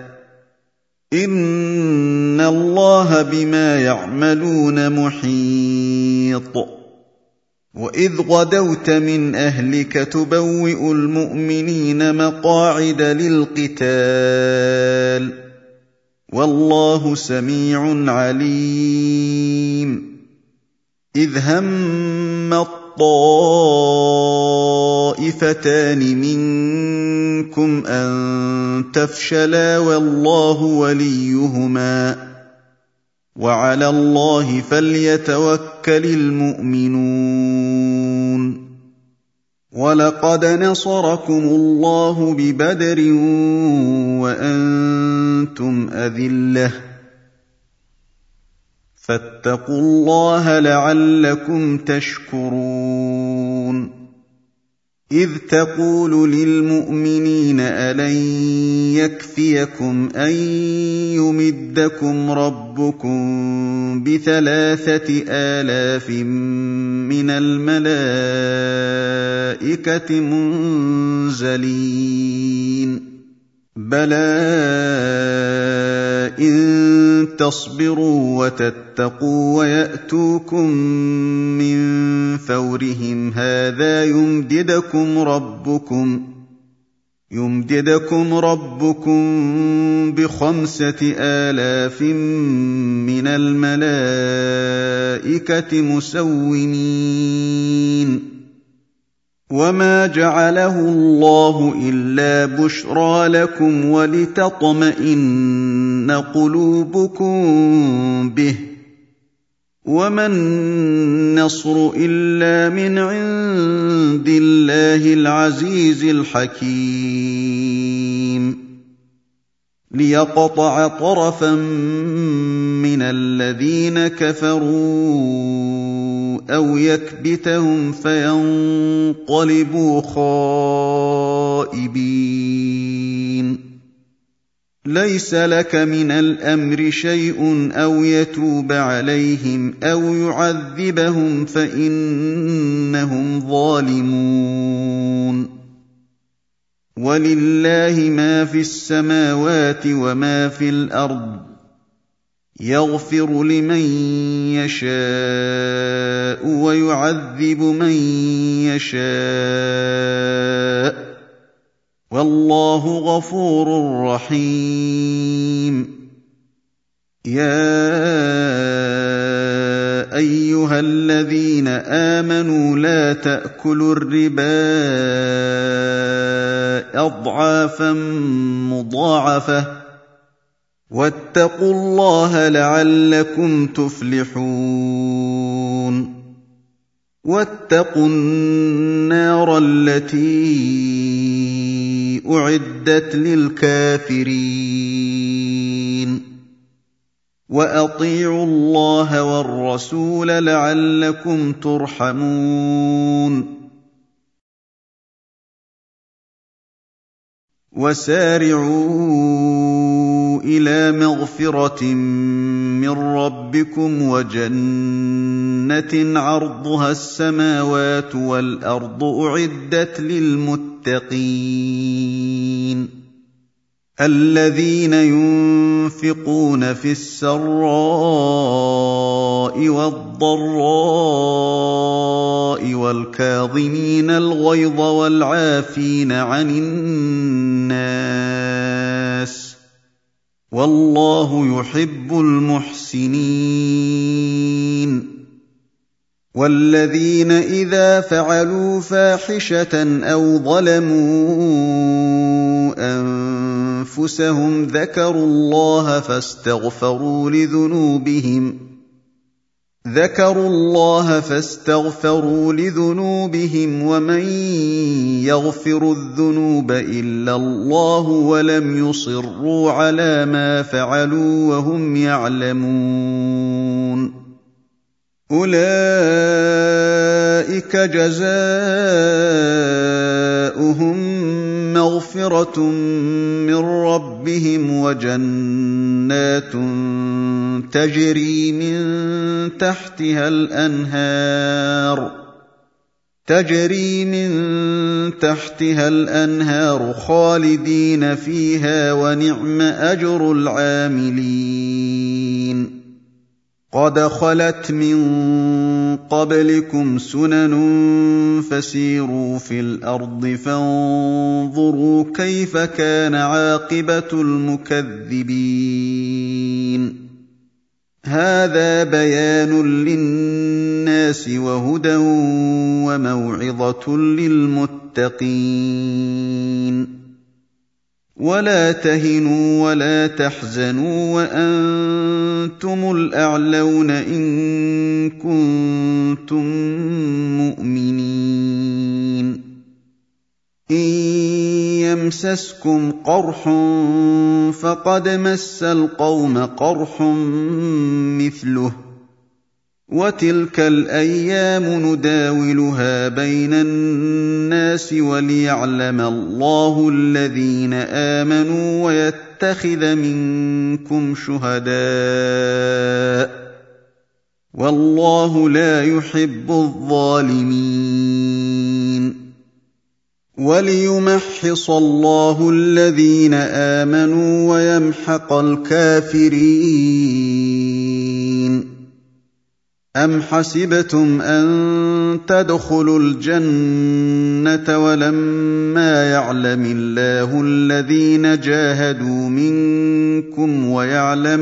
إن الله بما يعملون محيط وإذ غدوت من أهلك تبوئ المؤمنين مقاعد للقتال والله سميع عليم إذ هم الطائفتان منكم أن تفشلا والله وليهما وعلى الله فليتوكل المؤمنون ولقد نصركم الله ببدر وأنتم أذلة فاتقوا الله لعلكم تشكرون إذ تقول للمؤمنين ألن يكفيكم أن يمدكم ربكم ب3,000 من الملائكة منزلين بلى إن تصبروا وتتقوا ويأتوكم من فورهم هذا يمددكم ربكم ب5,000 من الملائكة مسومين وما جعله الله إلا بشرى لكم ولتطمئن قلوبكم به وما النصر إلا من عند الله العزيز الحكيم ليقطع طرفا من الذين كفروا أو يكبتهم فينقلبوا خائبين ليس لك من الأمر شيء أو يتوب عليهم أو يعذبهم فإنهم ظالمون ولله ما في السماوات وما في الأرض يغفر لمن يشاء ويعذب من يشاء والله غفور رحيم يا أيها الذين آمنوا لا تأكلوا الربا أضعافا مضاعفة واتقوا الله لعلكم تفلحون واتقوا النار التي أعدت للكافرين وأطيعوا الله والرسول لعلكم ترحمون وسارعوا إلى مغفرة من ربكم وجنة عرضها السماوات والأرض أعدت للمتقين الذين ينفقون في السراء والضراء والكاظمين الغيظ والعافين عن الناس والله يحب المحسنين والذين إذا فعلوا فاحشة أو ظلموا أنفسهم ذكروا الله فاستغفروا لذنوبهم ومن يغفر الذنوب إلا الله ولم يصروا على ما فعلوا وهم يعلمون أولئك جزاؤهم مغفرة من ربهم وجنات تجري من تحتها الأنهار خالدين فيها ونعم أجر العاملين قد خلت من قبلكم سنن فسيروا في الأرض فانظروا كيف كان عاقبة المكذبين هذا بيان للناس وهدى وموعظة للمتقين ولا تهنوا ولا تحزنوا وأنتم الأعلون إن كنتم مؤمنين إن يمسسكم قرح فقد مس القوم قرح مثله وتلك الأيام نداولها بين الناس وليعلم الله الذين آمنوا ويتخذ منكم شهداء والله لا يحب الظالمين وليمحص الله الذين آمنوا ويمحق الكافرين أم حسبتم أن تدخلوا الجنة ولما يعلم الله الذين جاهدوا منكم ويعلم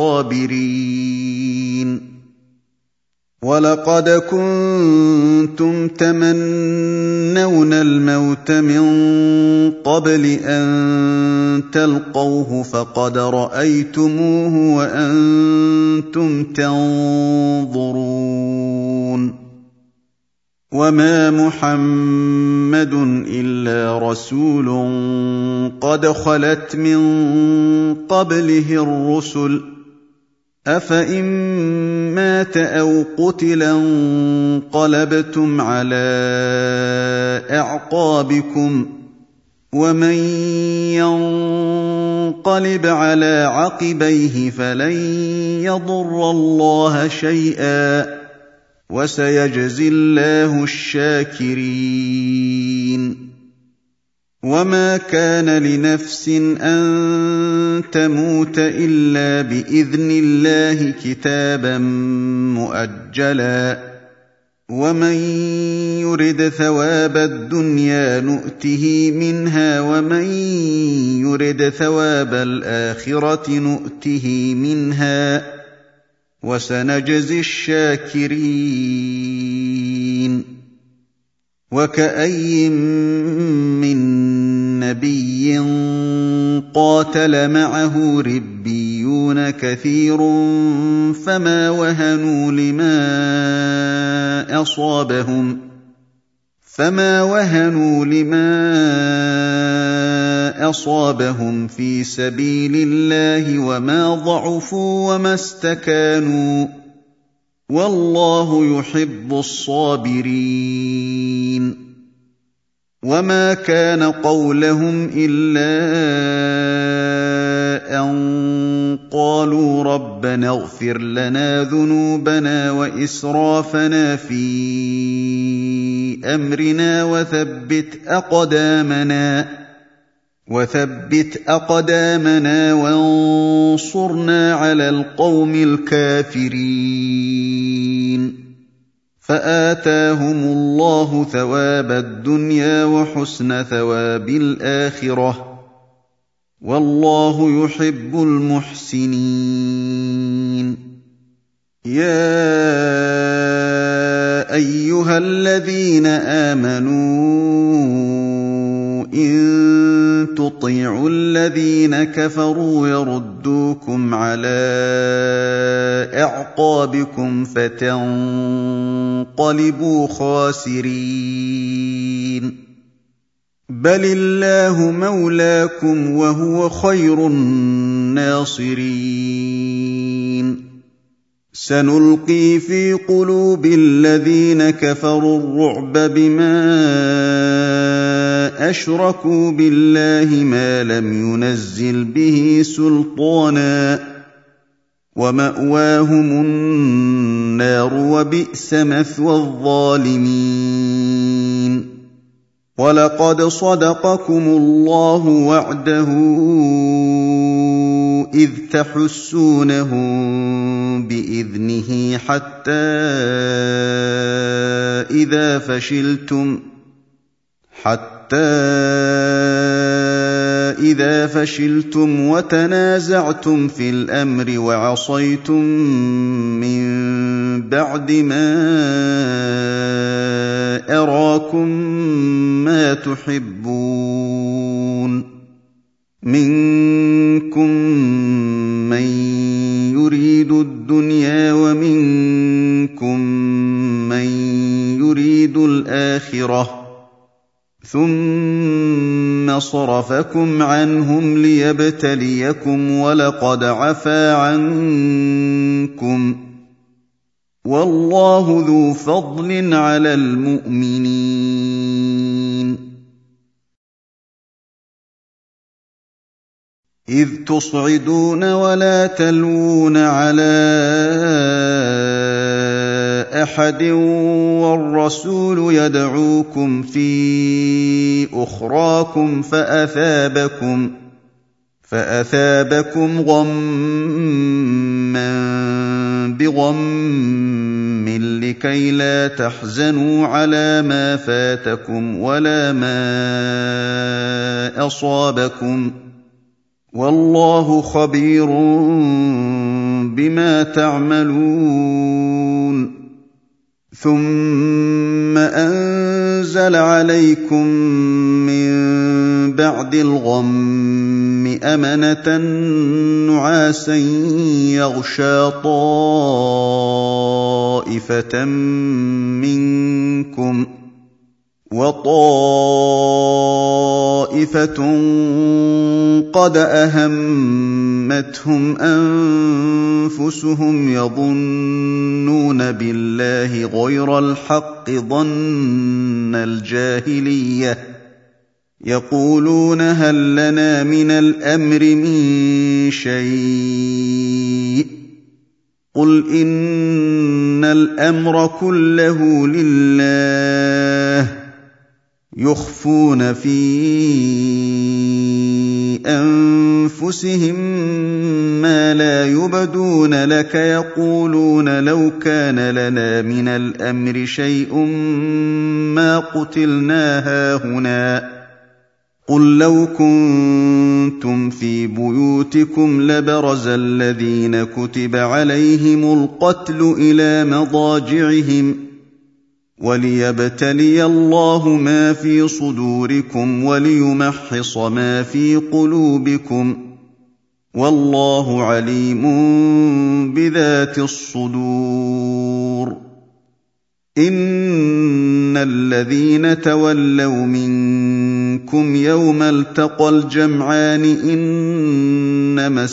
الصابرين ولقد كنتم تمنون الموت من قبل أن تلقوه فقد رأيتموه وأنتم تنظرون وما محمد إلا رسول قد خلت من قبله الرسل أفإن مات أو قتلا انقلبتم على أعقابكم ومن ينقلب على عقبيه فلن يضر الله شيئا وسيجزي الله الشاكرين. وما كان لنفس أن تموت إلا بإذن الله كتابا مؤجلا ومن يرد ثواب الدنيا نؤته منها ومن يرد ثواب الآخرة نؤته منها وسنجزي الشاكرين. وكأي من نبي قاتل معه ربيون كثير فما وهنوا لما أصابهم في سبيل الله وما ضعفوا وما استكانوا والله يحب الصابرين. وما كان قولهم إلا أن قالوا ربنا اغفر لنا ذنوبنا وإسرافنا في أمرنا وثبت أقدامنا وانصرنا على القوم الكافرين. فآتاهم الله ثواب الدنيا وحسن ثواب الآخرة والله يحب المحسنين. يا أيها الذين آمنوا إن تطيعوا الذين كفروا يردوكم على أعقابكم فتنقلبوا خاسرين. بل الله مولاكم وهو خير الناصرين. سنلقي في قلوب الذين كفروا الرعب بما أشركوا بالله ما لم ينزل به سلطانا ومأواهم النار وبئس مثوى الظالمين. ولقد صدقكم الله وعده إذ تحسونهم بإذنه حتى إذا فشلتم وتنازعتم في الأمر وعصيتم من بعد ما أراكم ما تحبون منكم من يريد الدنيا ومنكم من يريد الآخرة ثم صرفكم عنهم ليبتليكم ولقد عفا عنكم والله ذو فضل على المؤمنين. إذ تصعدون ولا تلوون على أحد والرسول يدعوكم في أخراكم فأثابكم غما بغم لكي لا تحزنوا على ما فاتكم ولا ما أصابكم والله خبير بما تعملون. ثم أنزل عليكم من بعد الغم أمنة نعاسا يغشى طائفة منكم وطائفة قد أهمتهم أنفسهم يظنون بالله غير الحق ظن الجاهلية يقولون هل لنا من الأمر من شيء قل إن الأمر كله لله يخفون في أنفسهم ما لا يبدون لك يقولون لو كان لنا من الأمر شيء ما قتلنا هاهنا قل لو كنتم في بيوتكم لبرز الذين كتب عليهم القتل إلى مضاجعهم وليبتلي الله ما في صدوركم وليمحص ما في قلوبكم والله عليم بذات الصدور إن الذين تولوا منكم يوم التقى الجمعان إنما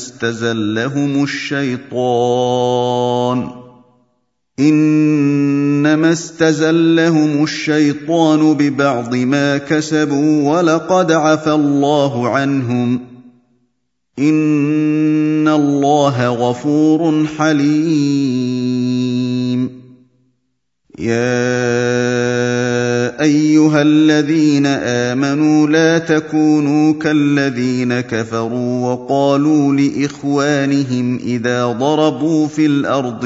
استزلهم الشيطان ببعض ما كسبوا ولقد عفى الله عنهم إن الله غفور حليم يا أيها الذين آمنوا لا تكونوا كالذين كفروا وقالوا لإخوانهم إذا ضربوا في الأرض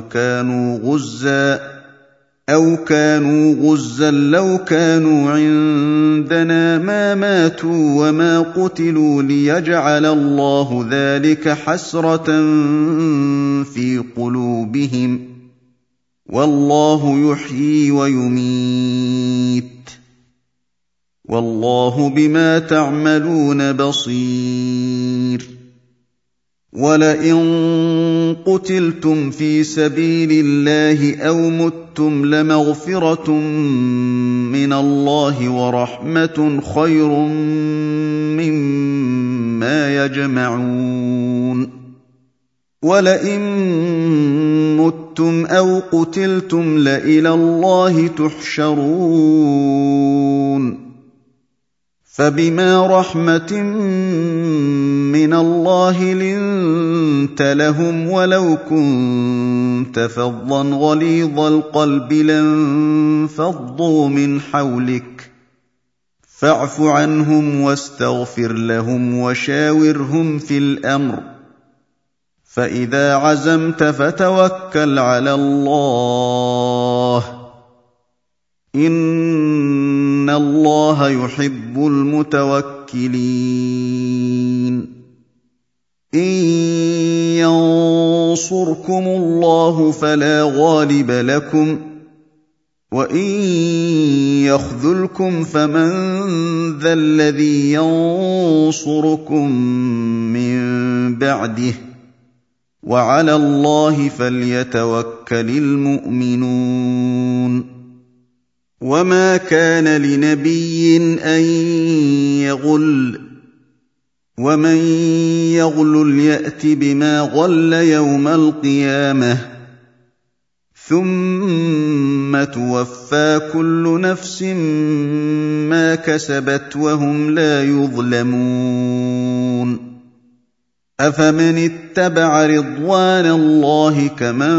أو كانوا غزا لو كانوا عندنا ما ماتوا وما قتلوا ليجعل الله ذلك حسرة في قلوبهم والله يحيي ويميت والله بما تعملون بصير ولئن قتلتم في سبيل الله أو متم لمغفرة من الله ورحمة خير مما يجمعون ولئن متم أو قتلتم لإلى الله تحشرون فبما رحمة من الله لنت لهم ولو كنت فظا غليظ القلب لانفضوا من حولك فاعف عنهم واستغفر لهم وشاورهم في الأمر فإذا عزمت فتوكل على الله إن الله يحب المتوكلين إن ينصركم الله فلا غالب لكم وإن يخذلكم فمن ذا الذي ينصركم من بعده وعلى الله فليتوكل المؤمنون وما كان لنبي أن يغل ومن يغلل يأت بما غل يوم القيامة ثم توفى كل نفس ما كسبت وهم لا يظلمون أفمن اتبع رضوان الله كمن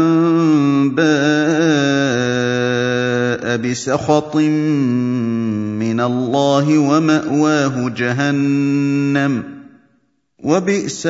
باء بسخط من الله ومأواه جهنم وبئس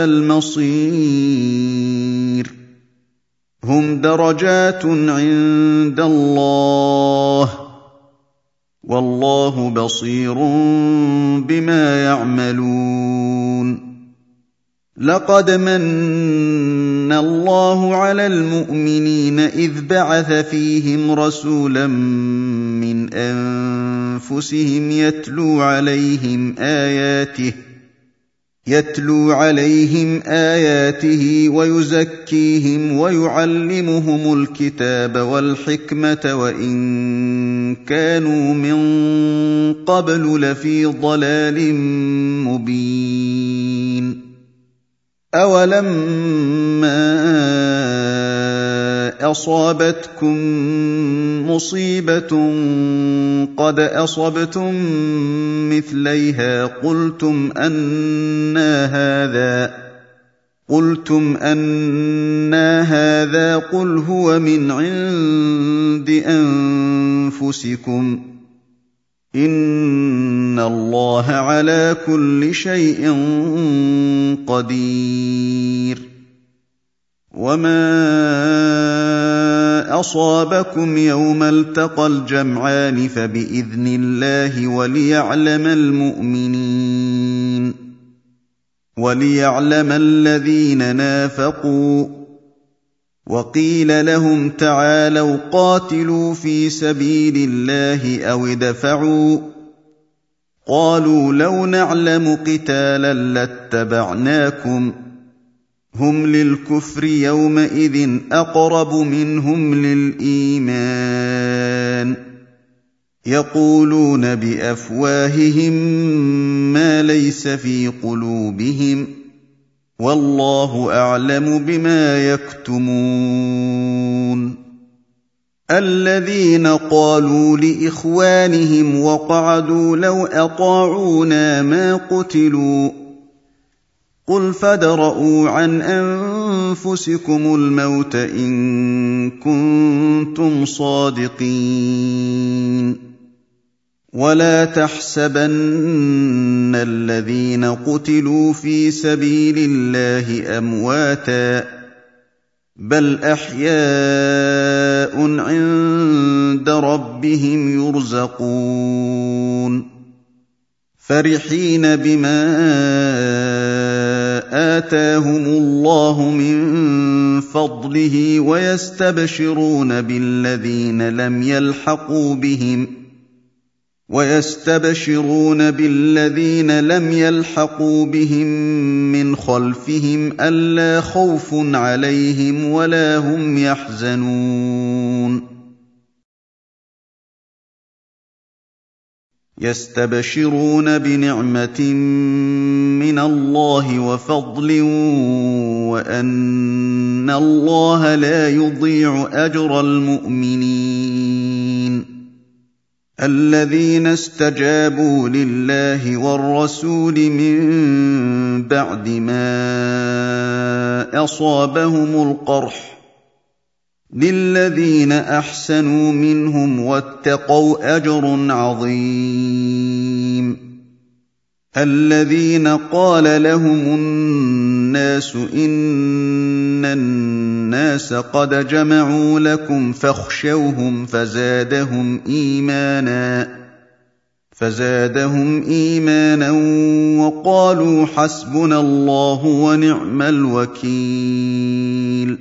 المصير هم درجات عند الله والله بصير بما يعملون لقد من الله على المؤمنين إذ بعث فيهم رسولا من أنفسهم يتلو عليهم آياته ويزكيهم ويعلمهم الكتاب والحكمة وإن كانوا من قبل لفي ضلال مبين أولما أصابتكم مصيبة قد أصبتم مثليها قلتم أنى هذا قل هو من عند أنفسكم إن الله على كل شيء قدير وما أصابكم يوم التقى الجمعان فبإذن الله وليعلم الذين نافقوا وقيل لهم تعالوا قاتلوا في سبيل الله أو ادفعوا قالوا لو نعلم قتالا لاتبعناكم هم للكفر يومئذ أقرب منهم للإيمان يقولون بأفواههم ما ليس في قلوبهم والله أعلم بما يكتمون الذين قالوا لإخوانهم وقعدوا لو أطاعونا ما قتلوا قل فادرءوا عن أنفسكم الموت إن كنتم صادقين ولا تحسبن الذين قتلوا في سبيل الله أمواتا بل أحياء عند ربهم يرزقون فرحين بما آتاهم الله من فضله ويستبشرون بالذين لم يلحقوا بهم من خلفهم ألا خوف عليهم ولا هم يحزنون يستبشرون بنعمة من الله وفضل وأن الله لا يضيع أجر المؤمنين الذين استجابوا لله والرسول من بعد ما أصابهم القرح للذين أحسنوا منهم واتقوا أجر عظيم الذين قال لهم الناس إن الناس قد جمعوا لكم فاخشوهم فزادهم إيمانا وقالوا حسبنا الله ونعم الوكيل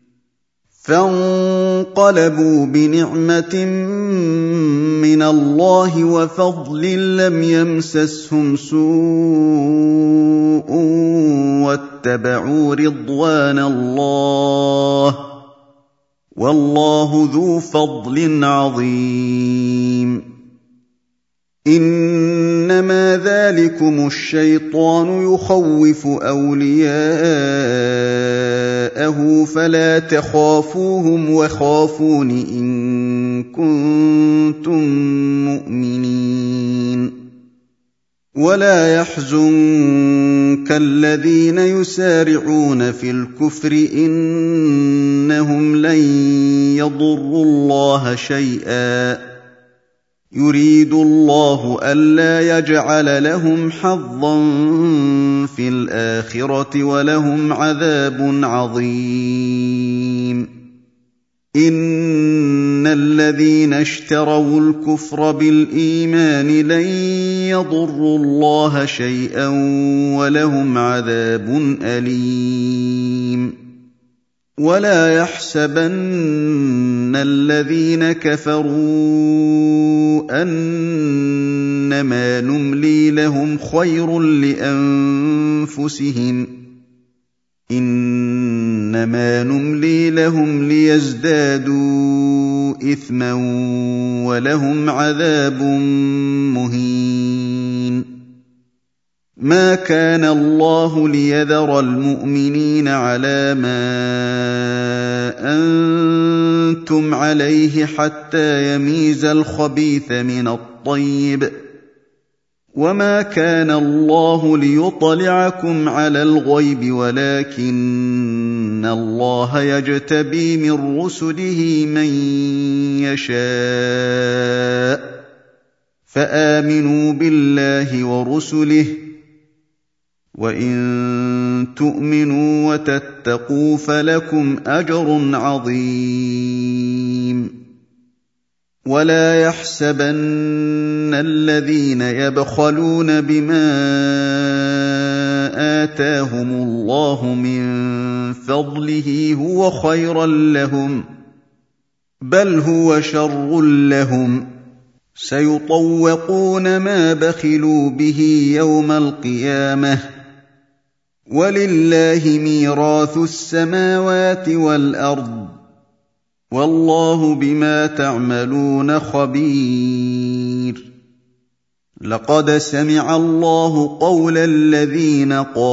فانقلبوا بنعمة من الله وفضل لم يمسسهم سوء واتبعوا رضوان الله والله ذو فضل عظيم إنما ذلكم الشيطان يخوف أولياءه فلا تخافوهم وخافون إن كنتم مؤمنين ولا يحزنك الذين يسارعون في الكفر إنهم لن يضروا الله شيئا يريد الله ألا يجعل لهم حظا في الآخرة ولهم عذاب عظيم إن الذين اشتروا الكفر بالإيمان لن يضروا الله شيئا ولهم عذاب أليم ولا يحسبن الذين كفروا أنما نملي لهم خير لأنفسهم إنما نملي لهم ليزدادوا إثما ولهم عذاب مهين ما كان الله ليذر المؤمنين على ما أنتم عليه حتى يميز الخبيث من الطيب، وما كان الله ليطلعكم على الغيب ولكن الله يجتبي من رسله من يشاء، فآمنوا بالله ورسله، وإن تؤمنوا وتتقوا فلكم أجر عظيم. ولا يحسبن الذين يبخلون بما آتاهم الله من فضله هو خيرا لهم، بل هو شر لهم، سيطوقون ما بخلوا به يوم القيامة، ولله ميراث السماوات والأرض، والله بما تعملون خبير. لقد سمع الله قول الذين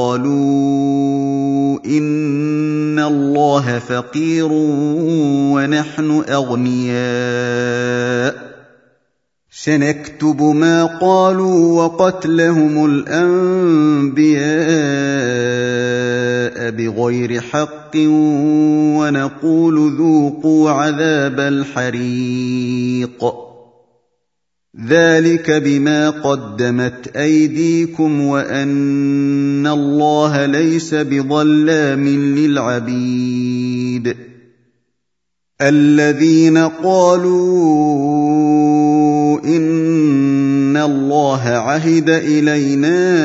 قالوا إن الله فقير ونحن أغنياء، سنكتب ما قالوا وقتلهم الأنبياء بغير حق ونقول ذوقوا عذاب الحريق، ذلك بما قدمت أيديكم وأن الله ليس بظلام للعبيد. الذين قالوا إن الله عهد إلينا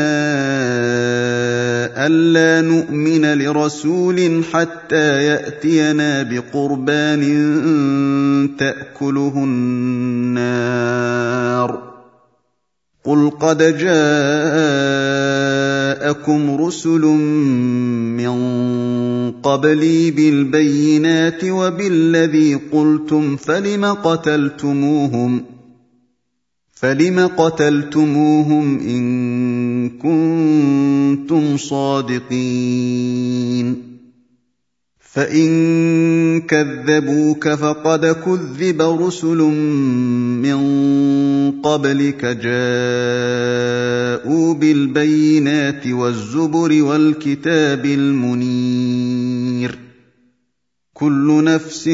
ألا نؤمن لرسول حتى يأتينا بقربان تأكله النار، قل قد جاءكم رسل من قبلي بالبينات وبالذي قلتم فلم قتلتموهم إن كنتم صادقين؟ فإن كذبوك فقد كذب رسل من قبلك جاءوا بالبينات والزبر والكتاب المنير، كل نفس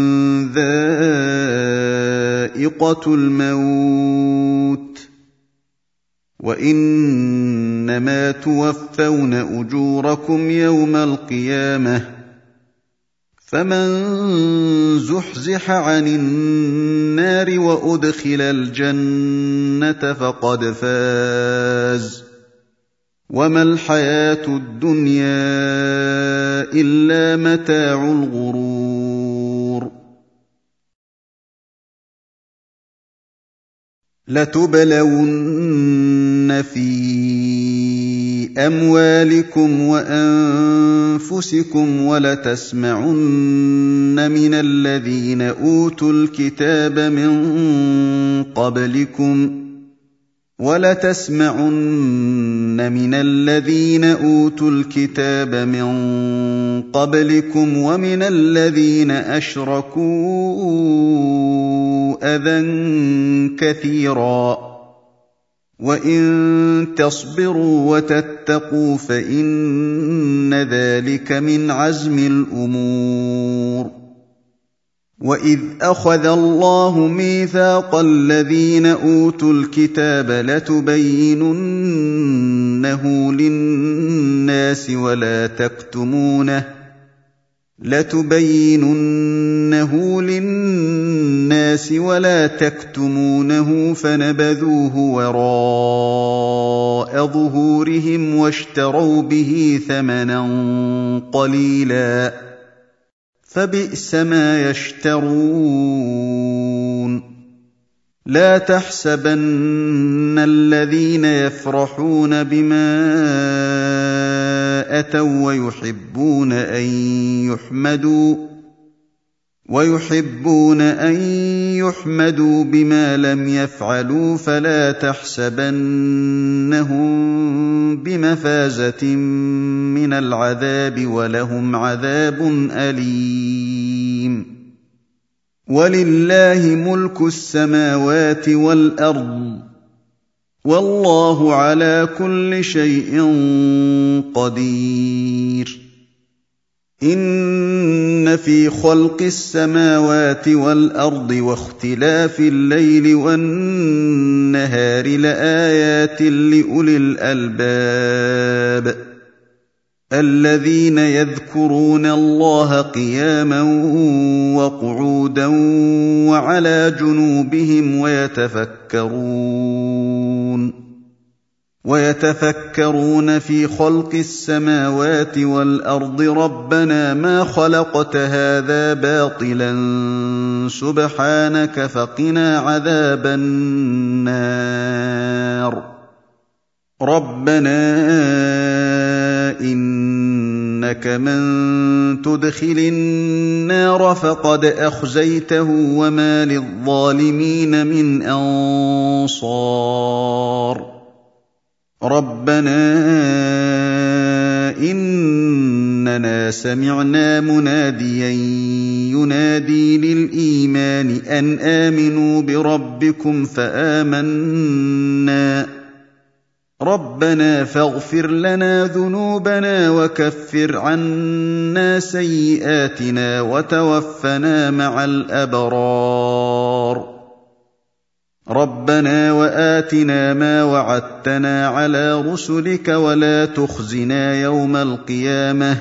ذائقة الموت، وإنما توفون أجوركم يوم القيامة، فمن زحزح عن النار وأدخل الجنة فقد فاز، وما الحياة الدنيا إلا متاع الغرور. لتبلون في أموالكم وأنفسكم ولتسمعن من الذين أوتوا الكتاب من قبلكم ومن الذين أشركوا أذى كثيرا، وإن تصبروا وتتقوا فإن ذلك من عزم الأمور. وإذ أخذ الله ميثاق الذين أوتوا الكتاب لتبيننه للناس ولا تكتمونه فنبذوه وراء ظهورهم واشتروا به ثمنا قليلا، فبئس ما يشترون. لا تحسبن الذين يفرحون بما أتوا ويحبون أن ويحبون أن يحمدوا بما لم يفعلوا فلا تحسبنهم بمفازة من العذاب ولهم عذاب أليم ولله ملك السماوات والأرض والله على كل شيء قدير إن في خلق السماوات والأرض واختلاف الليل والنهار لآيات لأولي الألباب الذين يذكرون الله قياما وقعودا وعلى جنوبهم ويتفكرون في خلق السماوات والأرض ربنا ما خلقت هذا باطلا سبحانك فقنا عذاب النار ربنا إنك من تدخل النار فقد أخزيته وما للظالمين من أنصار ربنا إننا سمعنا مناديا ينادي للإيمان أن آمنوا بربكم فآمنا ربنا فاغفر لنا ذنوبنا وكفر عنا سيئاتنا وتوفنا مع الأبرار ربنا وآتنا ما وعدتنا على رسلك ولا تخزنا يوم القيامة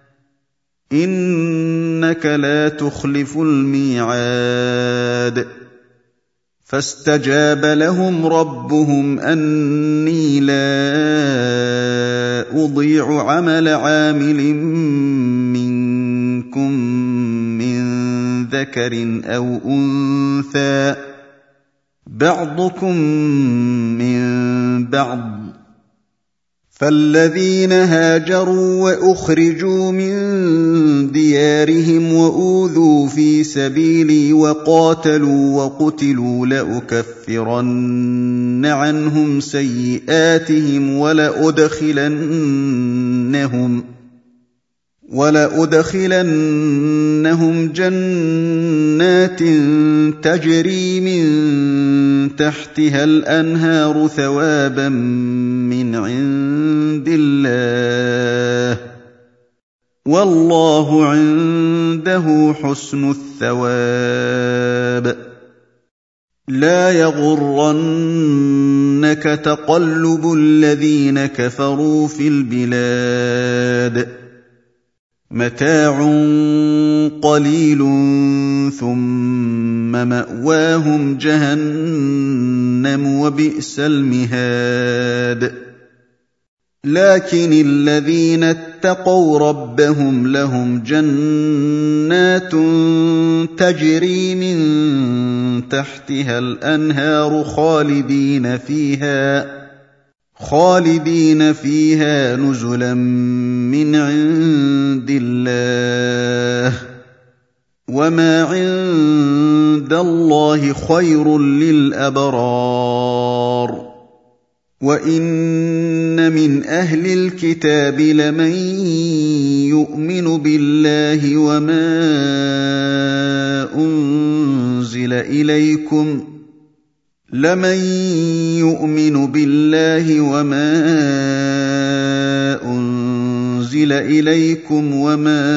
إنك لا تخلف الميعاد فاستجاب لهم ربهم أني لا أضيع عمل عامل منكم من ذكر أو أنثى بعضكم من بعض فالذين هاجروا وأخرجوا من ديارهم وأوذوا في سبيلي وقاتلوا وقتلوا لأكفرن عنهم سيئاتهم ولأدخلنهم جنات تجري من تحتها الأنهار ثوابا من عند الله والله عنده حسن الثواب لا يغرنك تقلب الذين كفروا في البلاد متاع قليل ثم مأواهم جهنم وبئس المهاد لكن الذين اتقوا ربهم لهم جنات تجري من تحتها الأنهار خالدين فيها نزلا من عند الله وما عند الله خير للأبرار وإن من أهل الكتاب لمن يؤمن بالله وما أنزل إليكم وما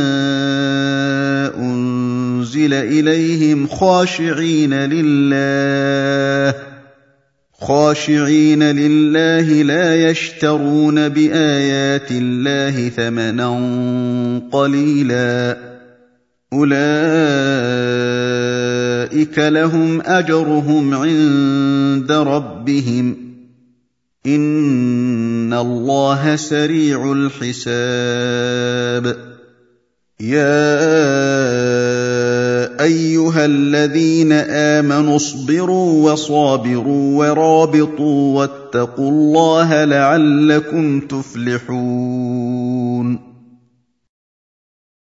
أنزل إليهم خاشعين لله لا يشترون بآيات الله ثمنا قليلا أولئك لهم أجرهم عند ربهم إن الله سريع الحساب يا أيها الذين آمنوا اصبروا وصابروا ورابطوا واتقوا الله لعلكم تفلحون